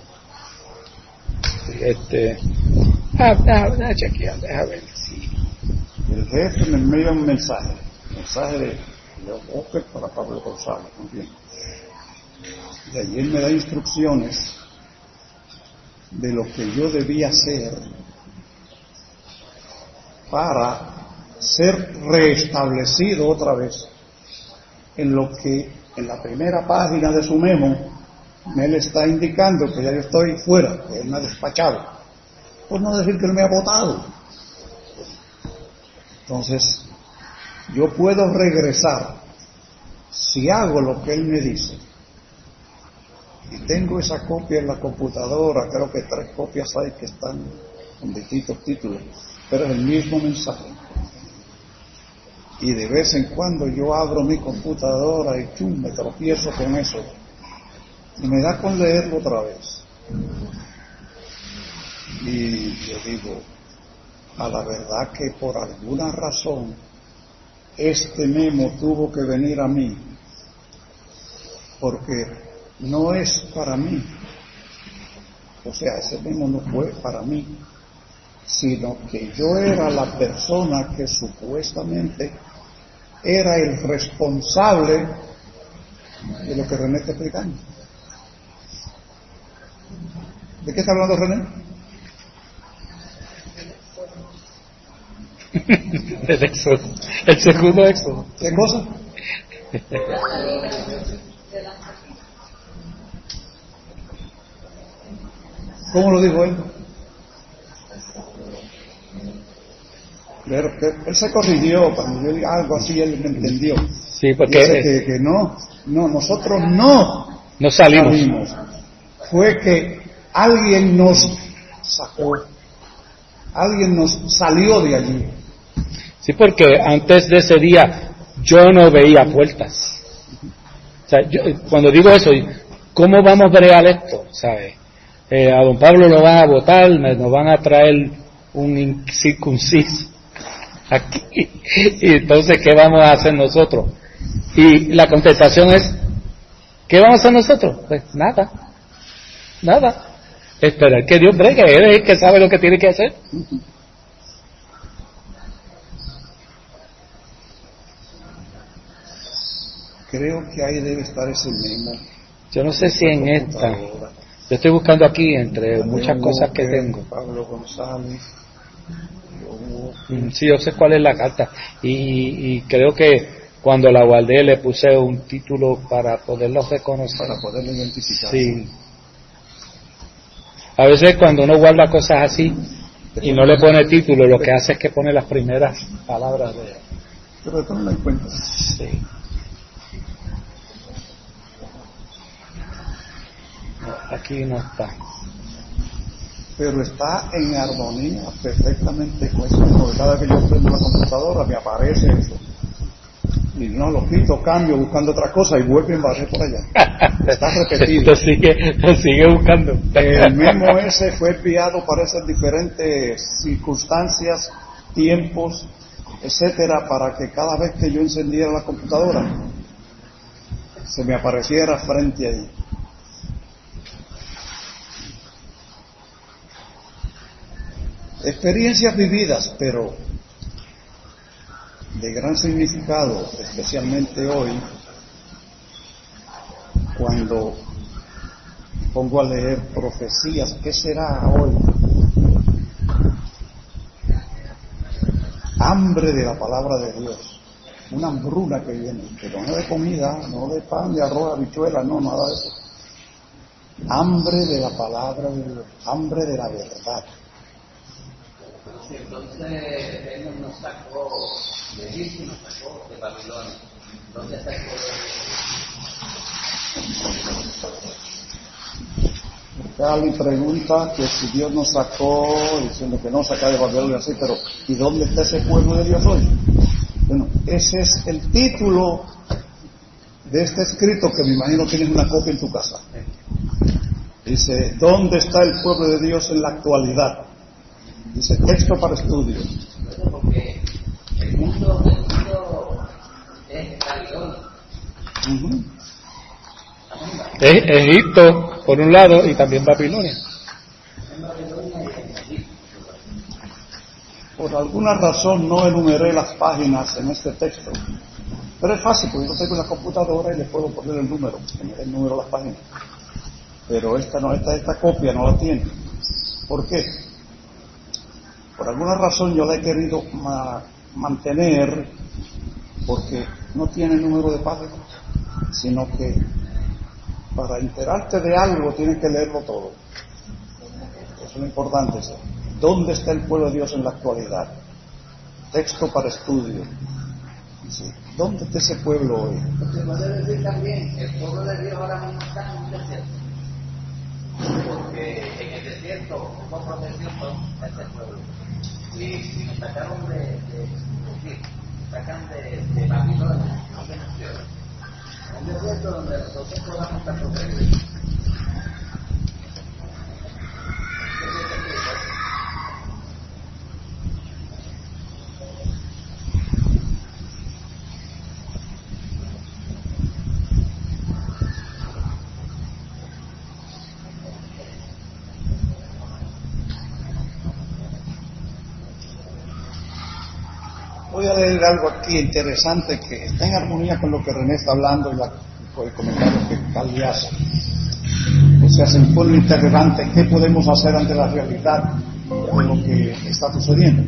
Este, ah, deja, deja chequear, deja ver. Sí.
El jefe me envía un mensaje, mensaje de, de Oscar para Pablo González, ¿entiendes? Y allí él me da instrucciones de lo que yo debía hacer para ser reestablecido otra vez en lo que en la primera página de su memo me le está indicando que ya yo estoy fuera, que él me ha despachado, por no decir que él me ha votado. Entonces yo puedo regresar si hago lo que él me dice, Y tengo esa copia en la computadora, creo que tres copias hay que están con distintos títulos, pero es el mismo mensaje. Y de vez en cuando yo abro mi computadora y chum, me tropiezo con eso. Y me da con leerlo otra vez. Y yo digo, a la verdad que por alguna razón este memo tuvo que venir a mí, porque no es para mí. O sea, ese memo no fue para mí, sino que yo era la persona que supuestamente era el responsable de lo que René está explicando. ¿De qué está hablando René?
El éxodo, el segundo éxodo.
¿Qué cosa? ¿Cómo lo dijo él? Pero que él se corrigió, cuando yo diga algo así, él me entendió.
Sí, porque
Dice que, que no, no, nosotros no,
no salimos.
salimos. Fue que alguien nos sacó, alguien nos salió de allí.
Sí, porque antes de ese día yo no veía puertas. O sea, yo, cuando digo eso, ¿cómo vamos a bregar esto? ¿Sabe? Eh, a don Pablo lo van a votar, nos van a traer un incircunciso aquí. Y entonces, ¿qué vamos a hacer nosotros? Y la contestación es, ¿qué vamos a hacer nosotros? Pues nada, nada. Esperar que Dios bregue, Él es el que sabe lo que tiene que hacer.
Creo que ahí debe estar ese memo.
Yo no sé si en esta. Yo estoy buscando aquí entre muchas cosas que tengo.
Pablo González.
Sí, yo sé cuál es la carta. Y, y creo que cuando la guardé le puse un título para poderlo reconocer.
Para poderlo identificar.
Sí. A veces cuando uno guarda cosas así y no le pone título, lo que hace es que pone las primeras palabras de...
Pero tómalo en cuenta.
Sí. No, aquí no está.
Pero está en armonía perfectamente con eso. Porque cada vez que yo prendo la computadora me aparece eso. Y no lo quito, cambio, buscando otra cosa y vuelvo a embarrar por allá. Está repetido.
Lo sigue, lo sigue buscando.
El memo ese fue enviado para esas diferentes circunstancias, tiempos, etcétera, para que cada vez que yo encendiera la computadora se me apareciera frente a ella. Experiencias vividas, pero de gran significado, especialmente hoy, cuando pongo a leer profecías. ¿Qué será hoy? Hambre de la palabra de Dios, una hambruna que viene, pero no de comida, no de pan, de arroz, habichuela, no, nada de eso. Hambre de la palabra de Dios, hambre de la verdad.
Sí, entonces Él nos sacó de Egipto y nos sacó de Babilonia. ¿Dónde está el pueblo?
Cali pregunta que si Dios nos sacó, diciendo que no saca de Babilonia, así, pero ¿y dónde está ese pueblo de Dios hoy? Bueno, ese es el título de este escrito que me imagino tienes una copia en tu casa. Dice, ¿dónde está el pueblo de Dios en la actualidad? Dice, texto para estudio.
Porque el mundo, el mundo es Babilonia.
Uh-huh.
Es Egipto por un lado y también Babilonia.
Por alguna razón no enumeré las páginas en este texto, pero es fácil porque yo tengo una computadora y le puedo poner el número, que me dé el número de las páginas. Pero esta no, esta, esta copia no la tiene. ¿Por qué? Por alguna razón yo la he querido ma- mantener porque no tiene número de páginas, sino que para enterarte de algo tienes que leerlo todo. Eso es lo importante. ¿Sí? ¿Dónde está el pueblo de Dios en la actualidad? Texto para estudio. ¿Sí? ¿Dónde está ese pueblo hoy?
Se puede decir también, el pueblo de Dios ahora mismo está en un desierto. porque en el desierto hubo protección para este pueblo. Y si nos sacaron de, de, de, sacan de, de Babilonia, no se nos queda. Un desierto donde nosotros podamos estar protegidos.
Voy a leer algo aquí interesante que está en armonía con lo que René está hablando y la, con el comentario que Calvi hace. O sea, se impone un interrogante: ¿qué podemos hacer ante la realidad de lo que está sucediendo?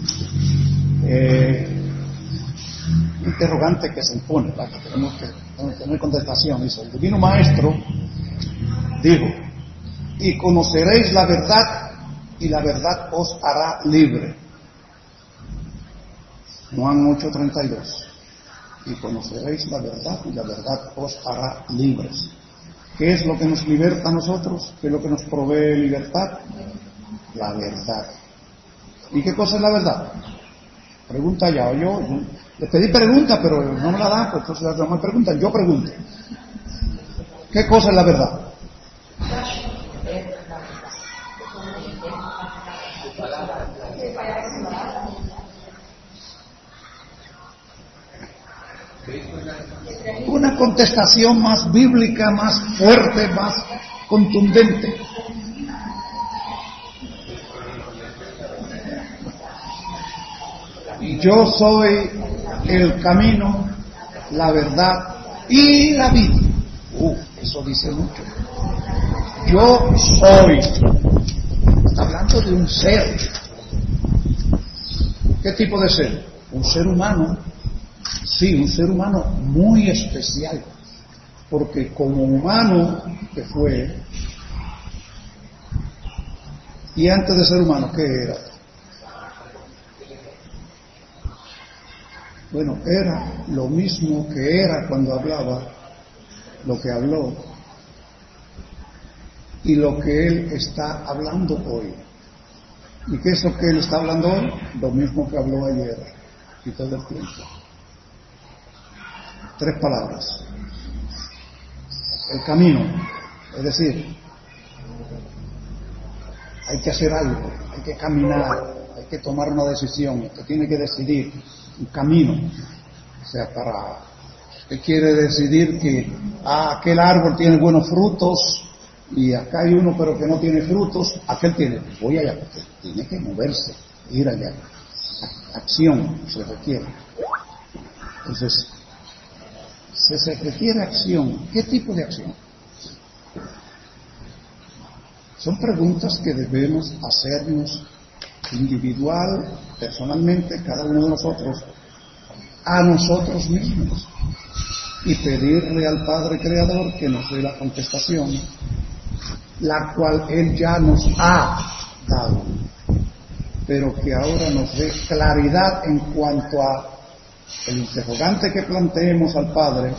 Eh, un interrogante que se impone, ¿verdad? Que tenemos que tener contestación. Dice: el Divino Maestro dijo: y conoceréis la verdad, y la verdad os hará libre. Juan ocho treinta y dos. Y conoceréis la verdad, y la verdad os hará libres. ¿Qué es lo que nos liberta a nosotros? ¿Qué es lo que nos provee libertad? La verdad. ¿Y qué cosa es la verdad? Pregunta ya. Yo, yo les pedí pregunta, pero no me la dan, pues entonces no me preguntan, yo pregunto. ¿Qué cosa es la verdad? Una contestación más bíblica, más fuerte, más contundente. Yo soy el camino, la verdad y la vida. Uh, eso dice mucho. Yo soy. Está hablando de un ser. ¿Qué tipo de ser? Un ser humano. Sí, un ser humano muy especial, porque como humano que fue, y antes de ser humano, ¿qué era? Bueno, era lo mismo que era cuando hablaba, lo que habló, y lo que él está hablando hoy. ¿Y qué es lo que él está hablando hoy? Lo mismo que habló ayer, y todo el tiempo. Tres palabras. El camino, es decir, hay que hacer algo, hay que caminar, hay que tomar una decisión, usted tiene que decidir un camino. O sea, para, usted quiere decidir que ah, aquel árbol tiene buenos frutos y acá hay uno pero que no tiene frutos, aquel tiene, voy allá, porque tiene que moverse, ir allá. Acción se requiere. Entonces, si se requiere acción, ¿qué tipo de acción? Son preguntas que debemos hacernos individual, personalmente, cada uno de nosotros, a nosotros mismos, y pedirle al Padre Creador que nos dé la contestación, la cual Él ya nos ha dado, pero que ahora nos dé claridad en cuanto a el interrogante que planteemos al Padre.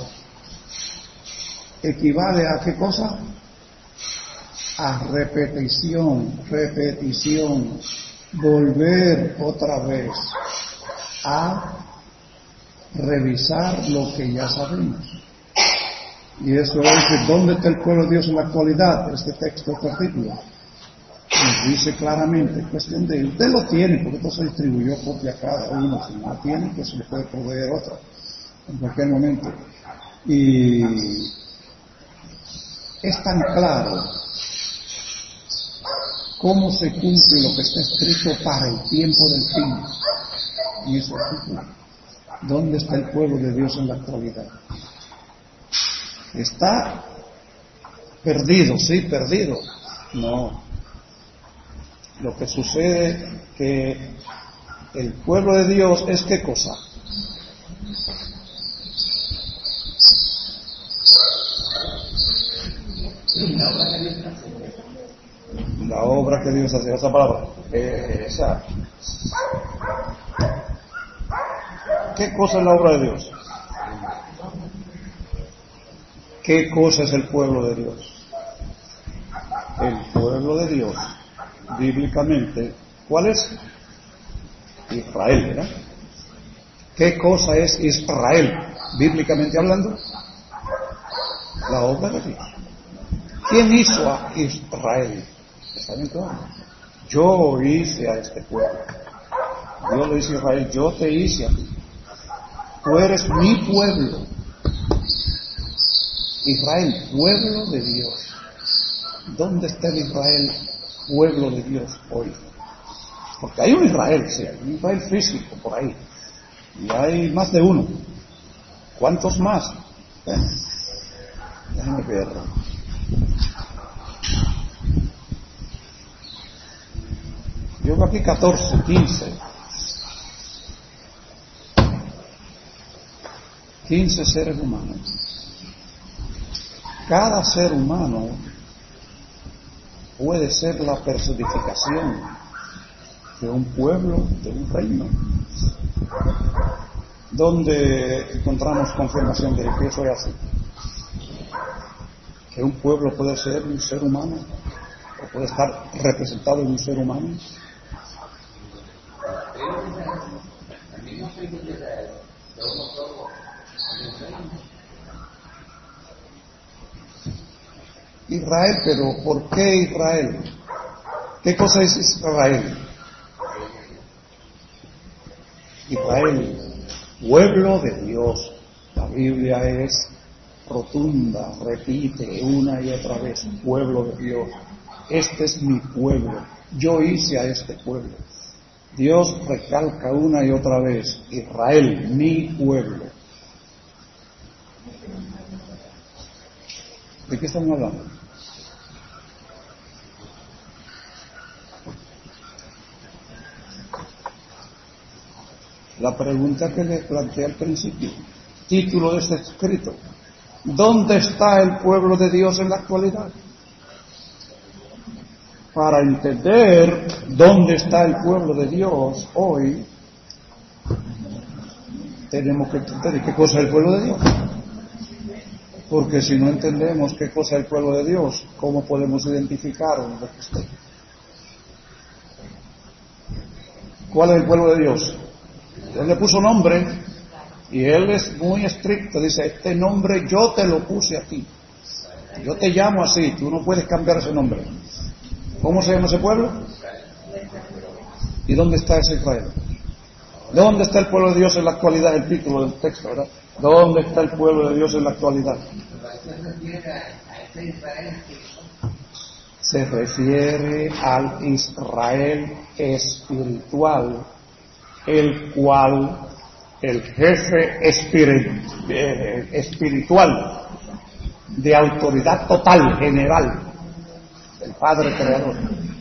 Equivale a qué cosa? A repetición, repetición, volver otra vez a revisar lo que ya sabemos. Y eso es, ¿dónde está el pueblo de Dios en la actualidad? Este texto, este artículo nos dice claramente, cuestión de, usted lo tiene, porque esto se distribuyó copia a cada uno, si no lo tiene, pues se le puede proveer otro en cualquier momento. Y es tan claro cómo se cumple lo que está escrito para el tiempo del fin. Y eso artículo, ¿dónde está el pueblo de Dios en la actualidad? Está perdido, sí, perdido. No. Lo que sucede que el pueblo de Dios es ¿qué cosa? La obra que Dios hace, esa palabra, eh, esa. ¿Qué cosa es la obra de Dios? ¿Qué cosa es el pueblo de Dios? El pueblo de Dios, bíblicamente, ¿cuál es? Israel, ¿verdad? ¿Qué cosa es Israel, bíblicamente hablando? La obra de Dios. ¿Quién hizo a Israel? ¿Está bien claro? Yo hice a este pueblo. Dios le dice a Israel, yo te hice a ti. Tú eres mi pueblo. Israel, pueblo de Dios. ¿Dónde está el Israel, pueblo de Dios hoy? Porque hay un Israel, sí, hay un Israel físico por ahí. Y hay más de uno. ¿Cuántos más? Bueno, déjame ver. Yo veo aquí catorce, quince. quince seres humanos. Cada ser humano puede ser la personificación de un pueblo, de un reino. Donde encontramos confirmación de que eso es así. Que un pueblo puede ser un ser humano, o puede estar representado en un ser humano. Israel, pero ¿por qué Israel? ¿Qué cosa es Israel? Israel, pueblo de Dios. La Biblia es rotunda, repite una y otra vez, pueblo de Dios. Este es mi pueblo. Yo hice a este pueblo. Dios recalca una y otra vez, Israel, mi pueblo. ¿De qué estamos hablando? La pregunta que les planteé al principio, título de este escrito, ¿dónde está el pueblo de Dios en la actualidad? Para entender dónde está el pueblo de Dios hoy, tenemos que entender qué cosa es el pueblo de Dios. Porque si no entendemos qué cosa es el pueblo de Dios, ¿cómo podemos identificar dónde está? ¿Cuál es el pueblo de Dios? Él le puso nombre y él es muy estricto. Dice, este nombre yo te lo puse a ti. Yo te llamo así, tú no puedes cambiar ese nombre. ¿Cómo se llama ese pueblo? ¿Y dónde está ese Israel? ¿Dónde está el pueblo de Dios en la actualidad? El título del texto, ¿verdad? ¿Dónde está el pueblo de Dios en la actualidad? Se refiere al Israel espiritual, el cual el jefe espiritual de autoridad total, general, el Padre Creador,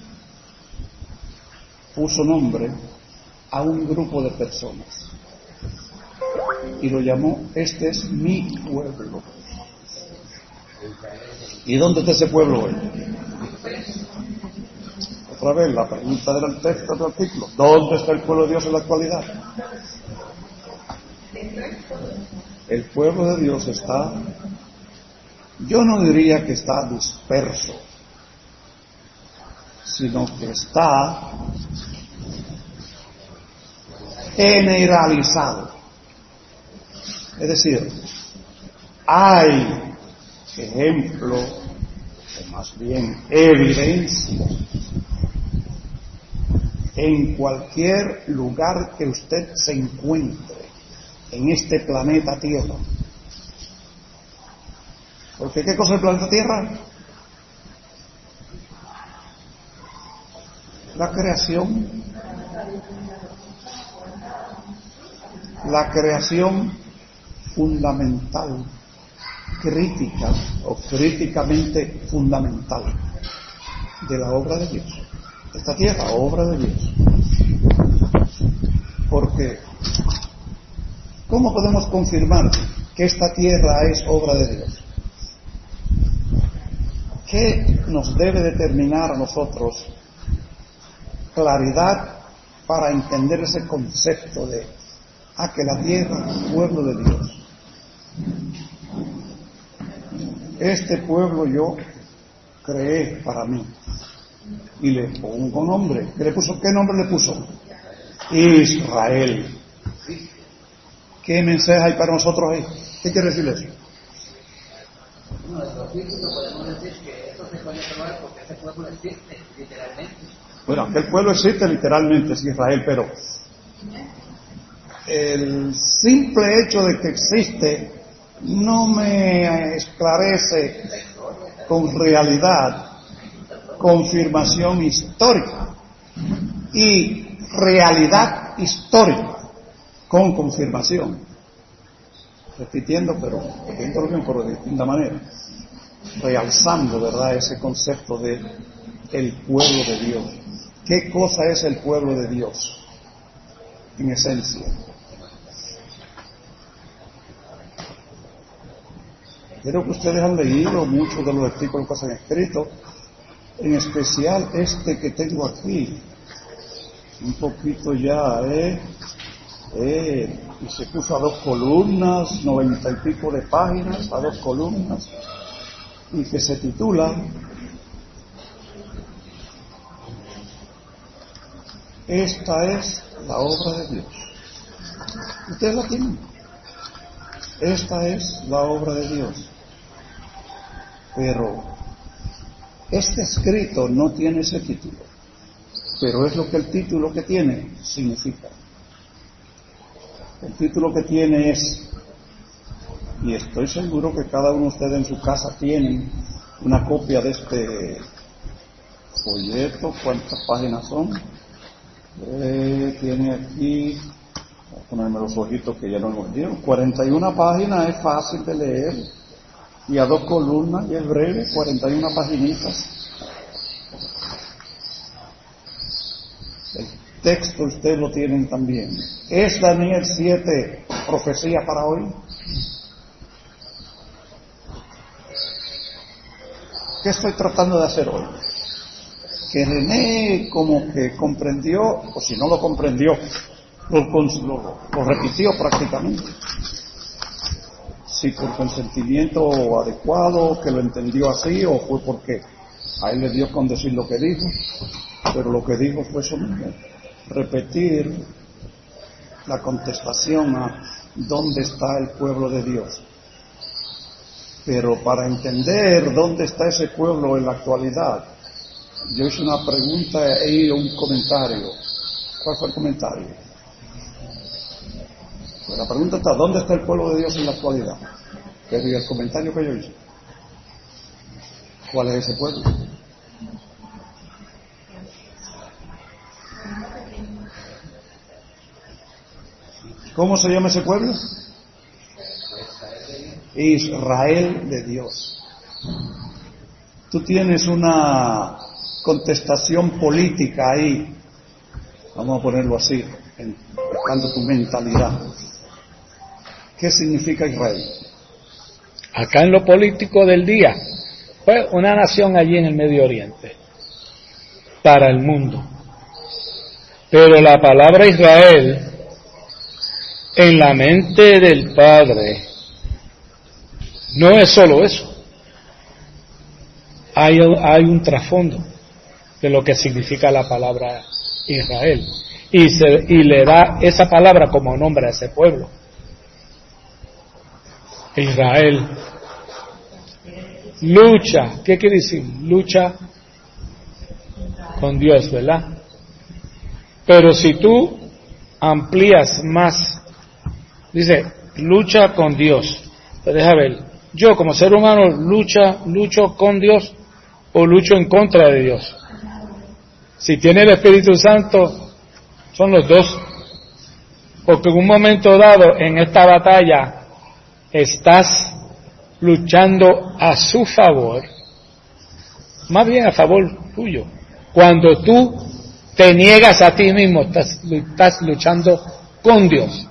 puso nombre a un grupo de personas y lo llamó, este es mi pueblo. ¿Y dónde está ese pueblo hoy? Otra vez la pregunta del texto del artículo, ¿dónde está el pueblo de Dios en la actualidad? El pueblo de Dios está, yo no diría que está disperso, sino que está generalizado. Es decir, hay ejemplo, o más bien evidencia, en cualquier lugar que usted se encuentre en este planeta Tierra. Porque ¿qué cosa es el planeta Tierra? La creación. La creación fundamental, crítica o críticamente fundamental de la obra de Dios. Esta tierra, obra de Dios. Porque, ¿cómo podemos confirmar que esta tierra es obra de Dios? ¿Qué nos debe determinar a nosotros claridad para entender ese concepto de a que la tierra es pueblo de Dios? Este pueblo yo creé para mí. Y le pongo nombre. ¿Qué le puso? ¿Qué nombre le puso? Israel. ¿Qué mensaje hay para nosotros ahí? ¿Qué quiere decir eso?
Bueno, desde los títulos podemos decir que esto se puede probar porque ese pueblo existe, literalmente.
Bueno, aquel pueblo existe literalmente, es Israel, pero el simple hecho de que existe no me esclarece con realidad, confirmación histórica y realidad histórica con confirmación. Repitiendo, pero repitiendo lo mismo, pero de distinta manera, realzando, ¿verdad?, ese concepto de el pueblo de Dios. ¿Qué cosa es el pueblo de Dios? En esencia. Creo que ustedes han leído muchos de los artículos que se han escrito, en especial este que tengo aquí, un poquito ya, ¿eh? Eh, y se puso a dos columnas, noventa y pico de páginas, a dos columnas, y que se titula Esta es la obra de Dios. Ustedes la tienen. Esta es la obra de Dios. Pero este escrito no tiene ese título, pero es lo que el título que tiene significa. El título que tiene es, y estoy seguro que cada uno de ustedes en su casa tiene una copia de este folleto. ¿Cuántas páginas son? Eh, tiene aquí, voy a ponerme los ojitos que ya no hemos leído, cuarenta y una páginas, es fácil de leer, y a dos columnas, y es breve, cuarenta y una paginitas. El texto ustedes lo tienen también. ¿Es Daniel siete profecía para hoy? ¿Qué estoy tratando de hacer hoy? Que René como que comprendió, o si no lo comprendió, lo, lo, lo repitió prácticamente. Si por consentimiento adecuado, que lo entendió así, o fue porque a él le dio con decir lo que dijo, pero lo que dijo fue eso mismo, repetir la contestación a ¿dónde está el pueblo de Dios? Pero para entender dónde está ese pueblo en la actualidad, yo hice una pregunta y un comentario. ¿Cuál fue el comentario? Pues la pregunta está, ¿dónde está el pueblo de Dios en la actualidad? Pero ¿y el comentario que yo hice? ¿Cuál es ese pueblo? ¿Cómo se llama ese pueblo? Israel de Dios. Tú tienes una contestación política ahí, vamos a ponerlo así, buscando tu mentalidad. ¿Qué significa Israel?
Acá en lo político del día, pues una nación allí en el Medio Oriente, para el mundo. Pero la palabra Israel, en la mente del Padre, no es solo eso. Hay, hay un trasfondo de lo que significa la palabra Israel. Y, se, y le da esa palabra como nombre a ese pueblo. Israel. Lucha. ¿Qué quiere decir? Lucha con Dios, ¿verdad? Pero si tú amplías más, dice, lucha con Dios. Pues deja ver, yo como ser humano lucha, lucho con Dios o lucho en contra de Dios. Si tiene el Espíritu Santo, son los dos. Porque en un momento dado, en esta batalla, estás luchando a su favor, más bien a favor tuyo. Cuando tú te niegas a ti mismo, estás, estás luchando con Dios.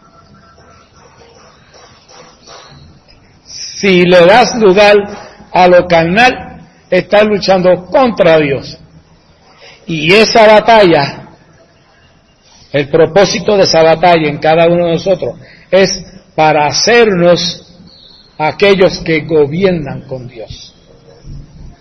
Si le das lugar a lo carnal, estás luchando contra Dios. Y esa batalla, el propósito de esa batalla en cada uno de nosotros es para hacernos aquellos que gobiernan con Dios.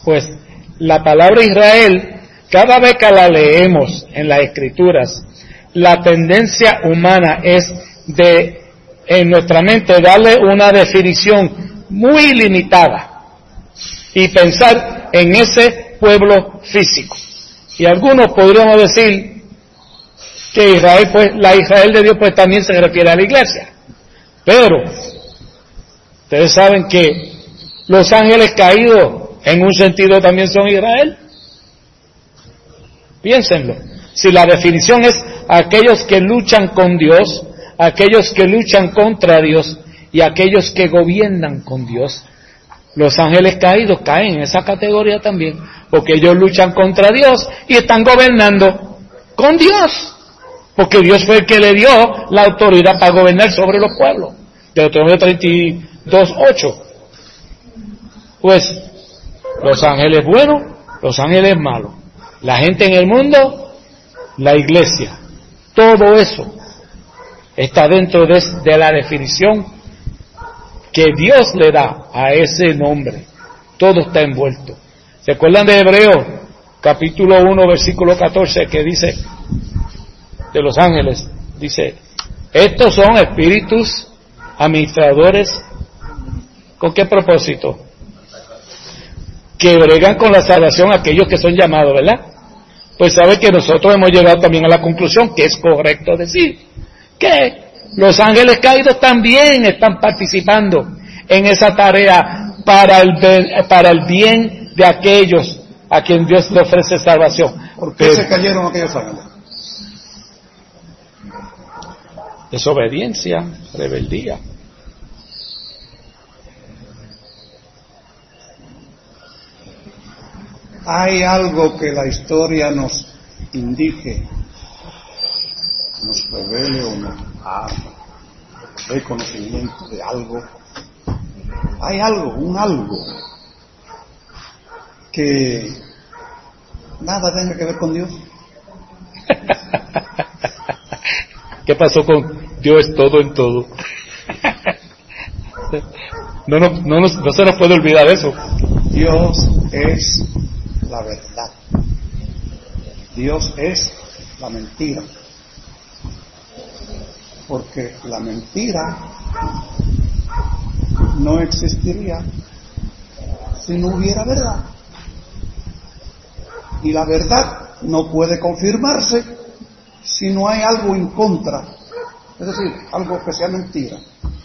Pues la palabra Israel, cada vez que la leemos en las Escrituras, la tendencia humana es de, en nuestra mente, darle una definición muy limitada y pensar en ese pueblo físico. Y algunos podríamos decir que Israel, pues, la Israel de Dios, pues también se refiere a la iglesia. Pero ustedes saben que los ángeles caídos en un sentido también son Israel. Piénsenlo. Si la definición es aquellos que luchan con Dios, aquellos que luchan contra Dios y aquellos que gobiernan con Dios, los ángeles caídos caen en esa categoría también, porque ellos luchan contra Dios y están gobernando con Dios, porque Dios fue el que le dio la autoridad para gobernar sobre los pueblos. Deuteronomio treinta y dos, ocho. Pues los ángeles buenos, los ángeles malos, la gente en el mundo, la iglesia, todo eso está dentro de, de la definición que Dios le da a ese nombre. Todo está envuelto. ¿Se acuerdan de Hebreos capítulo uno versículo catorce que dice de los ángeles? Dice, estos son espíritus administradores. ¿Con qué propósito? Que bregan con la salvación a aquellos que son llamados, ¿verdad? Pues sabe que nosotros hemos llegado también a la conclusión que es correcto decir que los ángeles caídos también están participando en esa tarea para el, para el bien de aquellos a quien Dios le ofrece salvación.
¿Por qué se cayeron aquellos ángeles?
Desobediencia, rebeldía.
Hay algo que la historia nos indique, nos revele o nos haga reconocimiento de algo. Hay algo, un algo que nada tenga que ver con Dios.
¿Qué pasó con Dios es todo en todo? No, no, no, no, no se nos puede olvidar eso.
Dios es la verdad. Dios es la mentira. Porque la mentira no existiría si no hubiera verdad. Y la verdad no puede confirmarse si no hay algo en contra. Es decir, algo que sea mentira.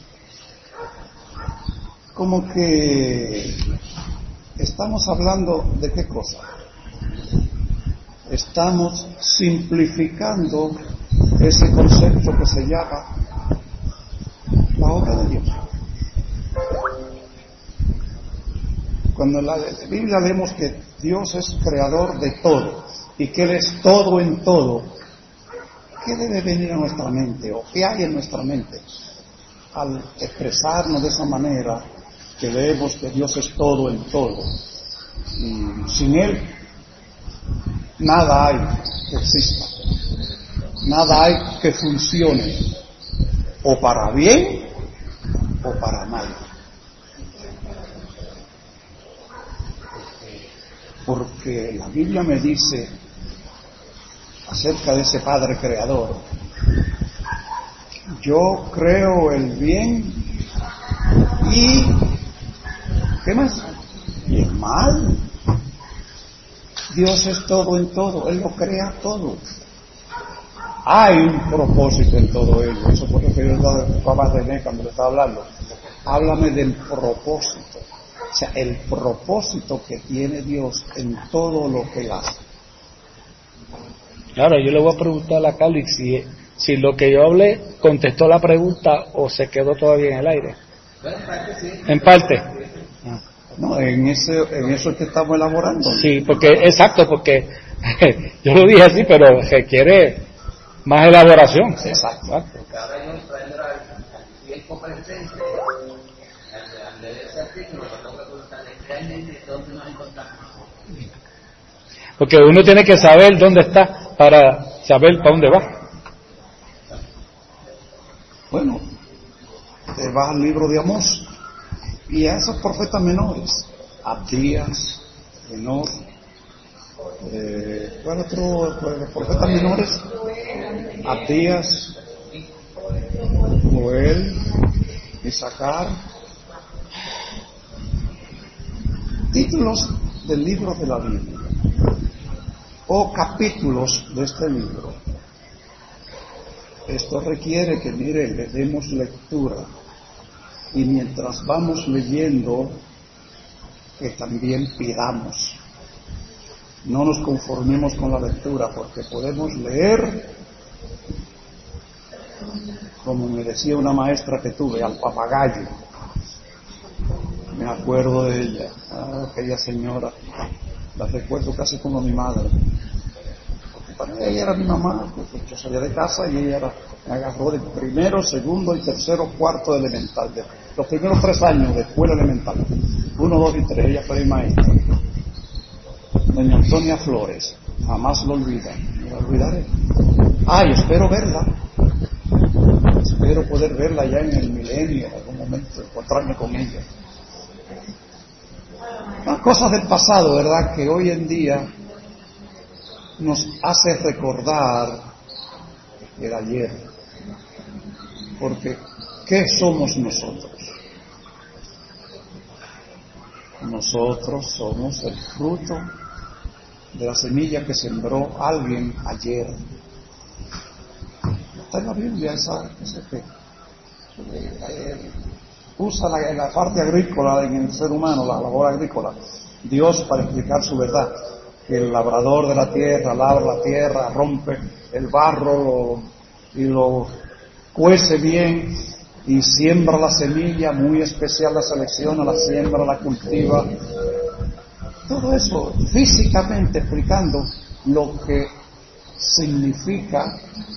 Como que estamos hablando de qué cosa. Estamos simplificando ese concepto que se llama la obra de Dios. Cuando en la Biblia leemos que Dios es creador de todo y que Él es todo en todo, ¿qué debe venir a nuestra mente o qué hay en nuestra mente al expresarnos de esa manera que vemos que Dios es todo en todo? Y sin Él nada hay que exista, nada hay que funcione, o para bien o para mal. Porque la Biblia me dice acerca de ese Padre Creador, yo creo el bien y ¿qué más? Y el mal. Dios es todo en todo, Él lo crea todo. Hay un propósito en todo ello. Eso fue lo que yo estaba papá René cuando le estaba hablando. Háblame del propósito. O sea, el propósito que tiene Dios en todo lo que Él hace.
Claro, yo le voy a preguntar a Cali si, si lo que yo hablé contestó la pregunta o se quedó todavía en el aire.
En parte sí.
En parte. Ah.
No, en ese, en eso es que estamos elaborando.
Sí, porque, exacto, porque yo lo dije así, pero requiere más elaboración.
Exacto.
Porque ahora yo trayendo al tiempo presente, al leer ese artículo, me toca preguntarle realmente dónde nos encontramos.
Porque uno tiene que saber dónde está para saber para dónde va.
Bueno, te vas al libro de Amós y a esos profetas menores, Abdías, Enoc, eh, ¿cuál otro? Los profetas menores, Abdías, Joel, Isacar. Títulos del libro de la Biblia o capítulos de este libro. Esto requiere que, mire, le demos lectura y mientras vamos leyendo que también pidamos. No nos conformemos con la lectura, porque podemos leer, como me decía una maestra que tuve, al papagayo. Me acuerdo de ella, ah, aquella señora, la recuerdo casi como mi madre. Porque para mí ella era mi mamá, porque yo salía de casa y ella era, me agarró del primero, segundo y tercero, cuarto de elemental, de los primeros tres años de escuela elemental, uno, dos y tres, ella fue mi maestra. Doña Antonia Flores, jamás lo olvida, no la olvidaré. Ay, espero verla, espero poder verla ya en el milenio, en algún momento, encontrarme con ella. Las cosas del pasado, ¿verdad?, que hoy en día nos hace recordar el ayer. Porque, ¿qué somos nosotros? Nosotros somos el fruto de la semilla que sembró alguien ayer. Está en la Biblia esa, ese que eh, usa la, la parte agrícola en el ser humano, la labor agrícola, Dios para explicar su verdad, que el labrador de la tierra labra la tierra, rompe el barro lo, y lo cuece bien y siembra la semilla, muy especial, la selecciona, la siembra, la cultiva. Todo eso físicamente explicando lo que significa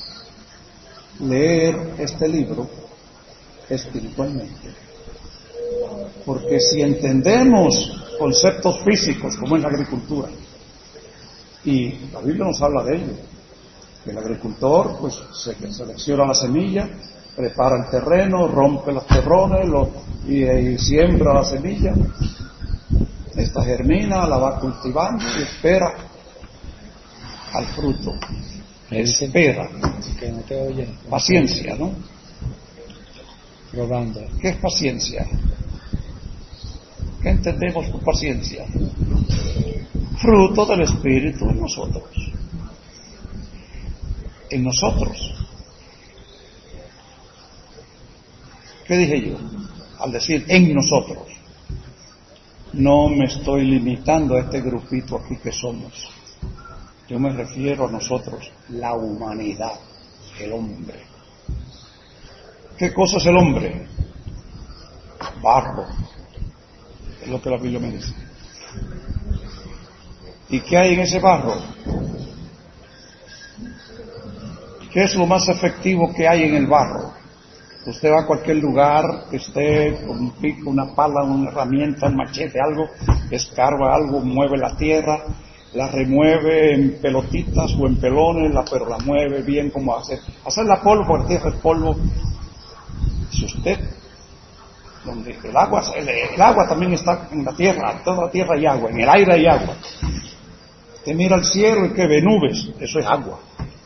leer este libro espiritualmente. Porque si entendemos conceptos físicos como es la agricultura, y la Biblia nos habla de ello, que el agricultor pues se selecciona la semilla, prepara el terreno, rompe los terrones lo, y, y siembra la semilla, esta germina, la va cultivando y espera al fruto. Espera.
Que no te oye.
Paciencia, ¿no?
Probando.
¿Qué es paciencia? ¿Qué entendemos por paciencia? Fruto del Espíritu en nosotros. En nosotros. ¿Qué dije yo? Al decir en nosotros. No me estoy limitando a este grupito aquí que somos. Yo me refiero a nosotros, la humanidad, el hombre. ¿Qué cosa es el hombre? Barro. Es lo que la Biblia me dice. ¿Y qué hay en ese barro? ¿Qué es lo más efectivo que hay en el barro? Usted va a cualquier lugar, que esté con un pico, una pala, una herramienta, un machete, algo, escarba algo, mueve la tierra, la remueve en pelotitas o en pelones, la, pero la mueve bien como hacer, hacerla polvo, porque tierra es polvo. Si usted, donde el agua, el, el agua también está en la tierra, en toda la tierra hay agua, en el aire hay agua. Usted mira al cielo y que ve nubes, eso es agua.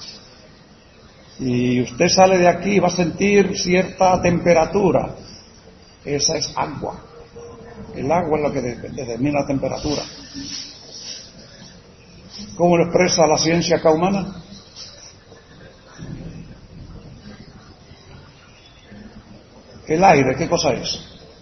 Y usted sale de aquí y va a sentir cierta temperatura, esa es agua. El agua es lo que determina la temperatura. ¿Cómo lo expresa la ciencia acá humana? El aire, ¿qué cosa es?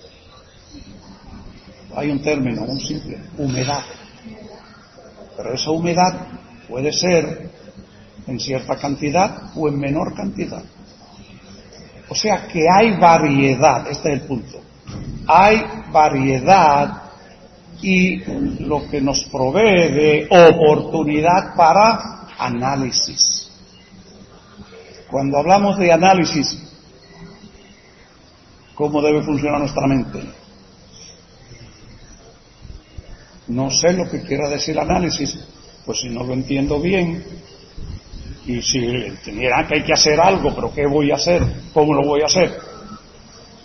Hay un término, un simple, humedad. Pero esa humedad puede ser en cierta cantidad o en menor cantidad. O sea que hay variedad, este es el punto. Hay variedad y lo que nos provee de oportunidad para análisis. Cuando hablamos de análisis, ¿cómo debe funcionar nuestra mente? No sé lo que quiera decir análisis, pues si no lo entiendo bien, y si entendiera que hay que hacer algo, pero ¿qué voy a hacer? ¿Cómo lo voy a hacer?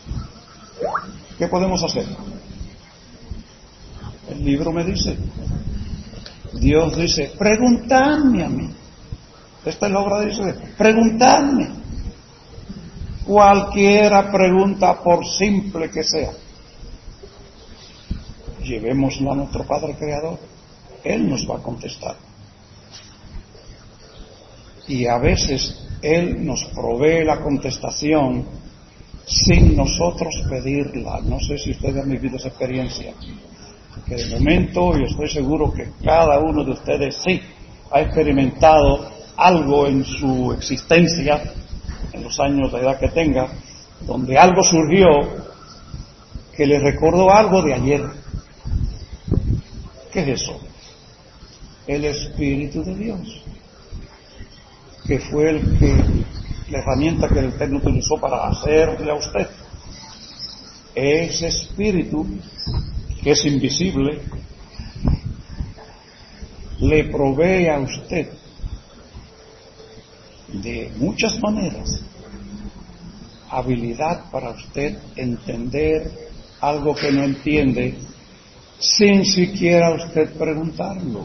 ¿Qué podemos hacer? El libro me dice, Dios dice, preguntadme a mí. Esta es la obra de Dios, preguntadme. Cualquiera pregunta, por simple que sea, llevémosla a nuestro Padre Creador. Él nos va a contestar. Y a veces Él nos provee la contestación sin nosotros pedirla. No sé si ustedes han vivido esa experiencia, que de momento, y estoy seguro que cada uno de ustedes sí ha experimentado algo en su existencia, en los años de edad que tenga, donde algo surgió que le recordó algo de ayer. ¿Qué es eso? El Espíritu de Dios, que fue el que, la herramienta que el Eterno utilizó para hacerle a usted. Ese Espíritu, que es invisible, le provee a usted de muchas maneras habilidad para usted entender algo que no entiende sin siquiera usted preguntarlo.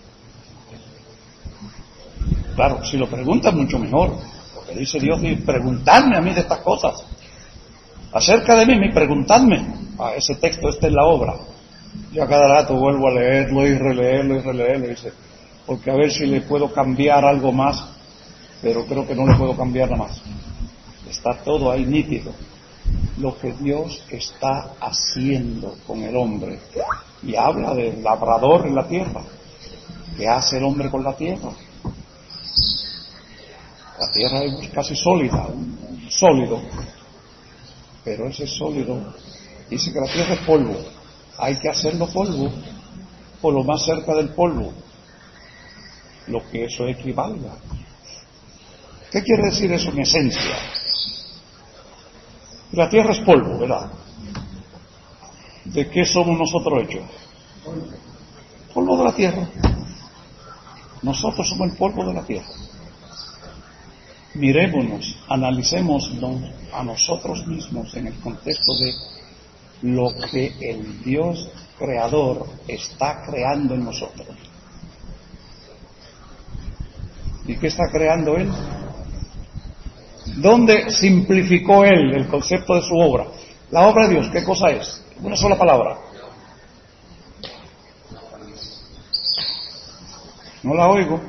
Claro, si lo pregunta mucho mejor, porque dice Dios, preguntadme a mí de estas cosas, acerca de mí, preguntadme. Ah, ese texto está en la obra. Yo a cada rato vuelvo a leerlo y releerlo y releerlo, dice, porque a ver si le puedo cambiar algo más, pero creo que no le puedo cambiar nada más. Está todo ahí nítido, lo que Dios está haciendo con el hombre. Y habla del labrador en la tierra. ¿Qué hace el hombre con la tierra? La tierra es casi sólida, sólido, pero ese sólido, dice que la tierra es polvo, hay que hacerlo polvo, o lo más cerca del polvo, lo que eso equivalga. ¿Qué quiere decir eso en esencia? La tierra es polvo, ¿verdad? ¿De qué somos nosotros hechos? Polvo de la tierra. Nosotros somos el polvo de la tierra. Mirémonos, analicémonos a nosotros mismos en el contexto de lo que el Dios creador está creando en nosotros. ¿Y qué está creando Él? ¿Dónde simplificó Él el concepto de su obra? La obra de Dios, ¿qué cosa es? Una sola palabra. No la oigo.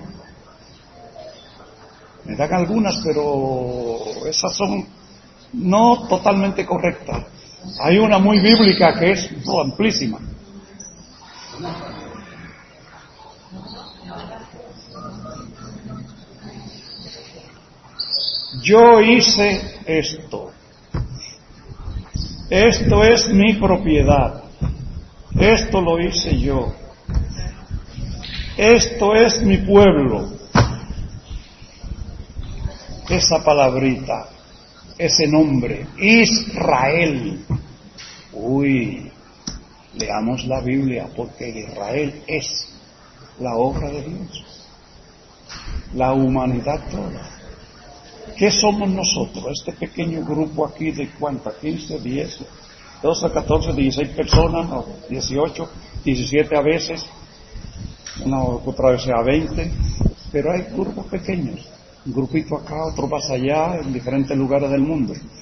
Me dan algunas, pero esas son no totalmente correctas. Hay una muy bíblica que es oh, amplísima. Yo hice esto. Esto es mi propiedad. Esto lo hice yo. Esto es mi pueblo. Esa palabrita, ese nombre, Israel. Uy, leamos la Biblia, porque Israel es la obra de Dios, la humanidad toda. ¿Qué somos nosotros? Este pequeño grupo aquí de ¿cuántas? quince, diez, doce, catorce, dieciséis personas, no, dieciocho, diecisiete a veces, una otra vez a veinte, pero hay grupos pequeños. Un grupito acá, otro más allá, en diferentes lugares del mundo.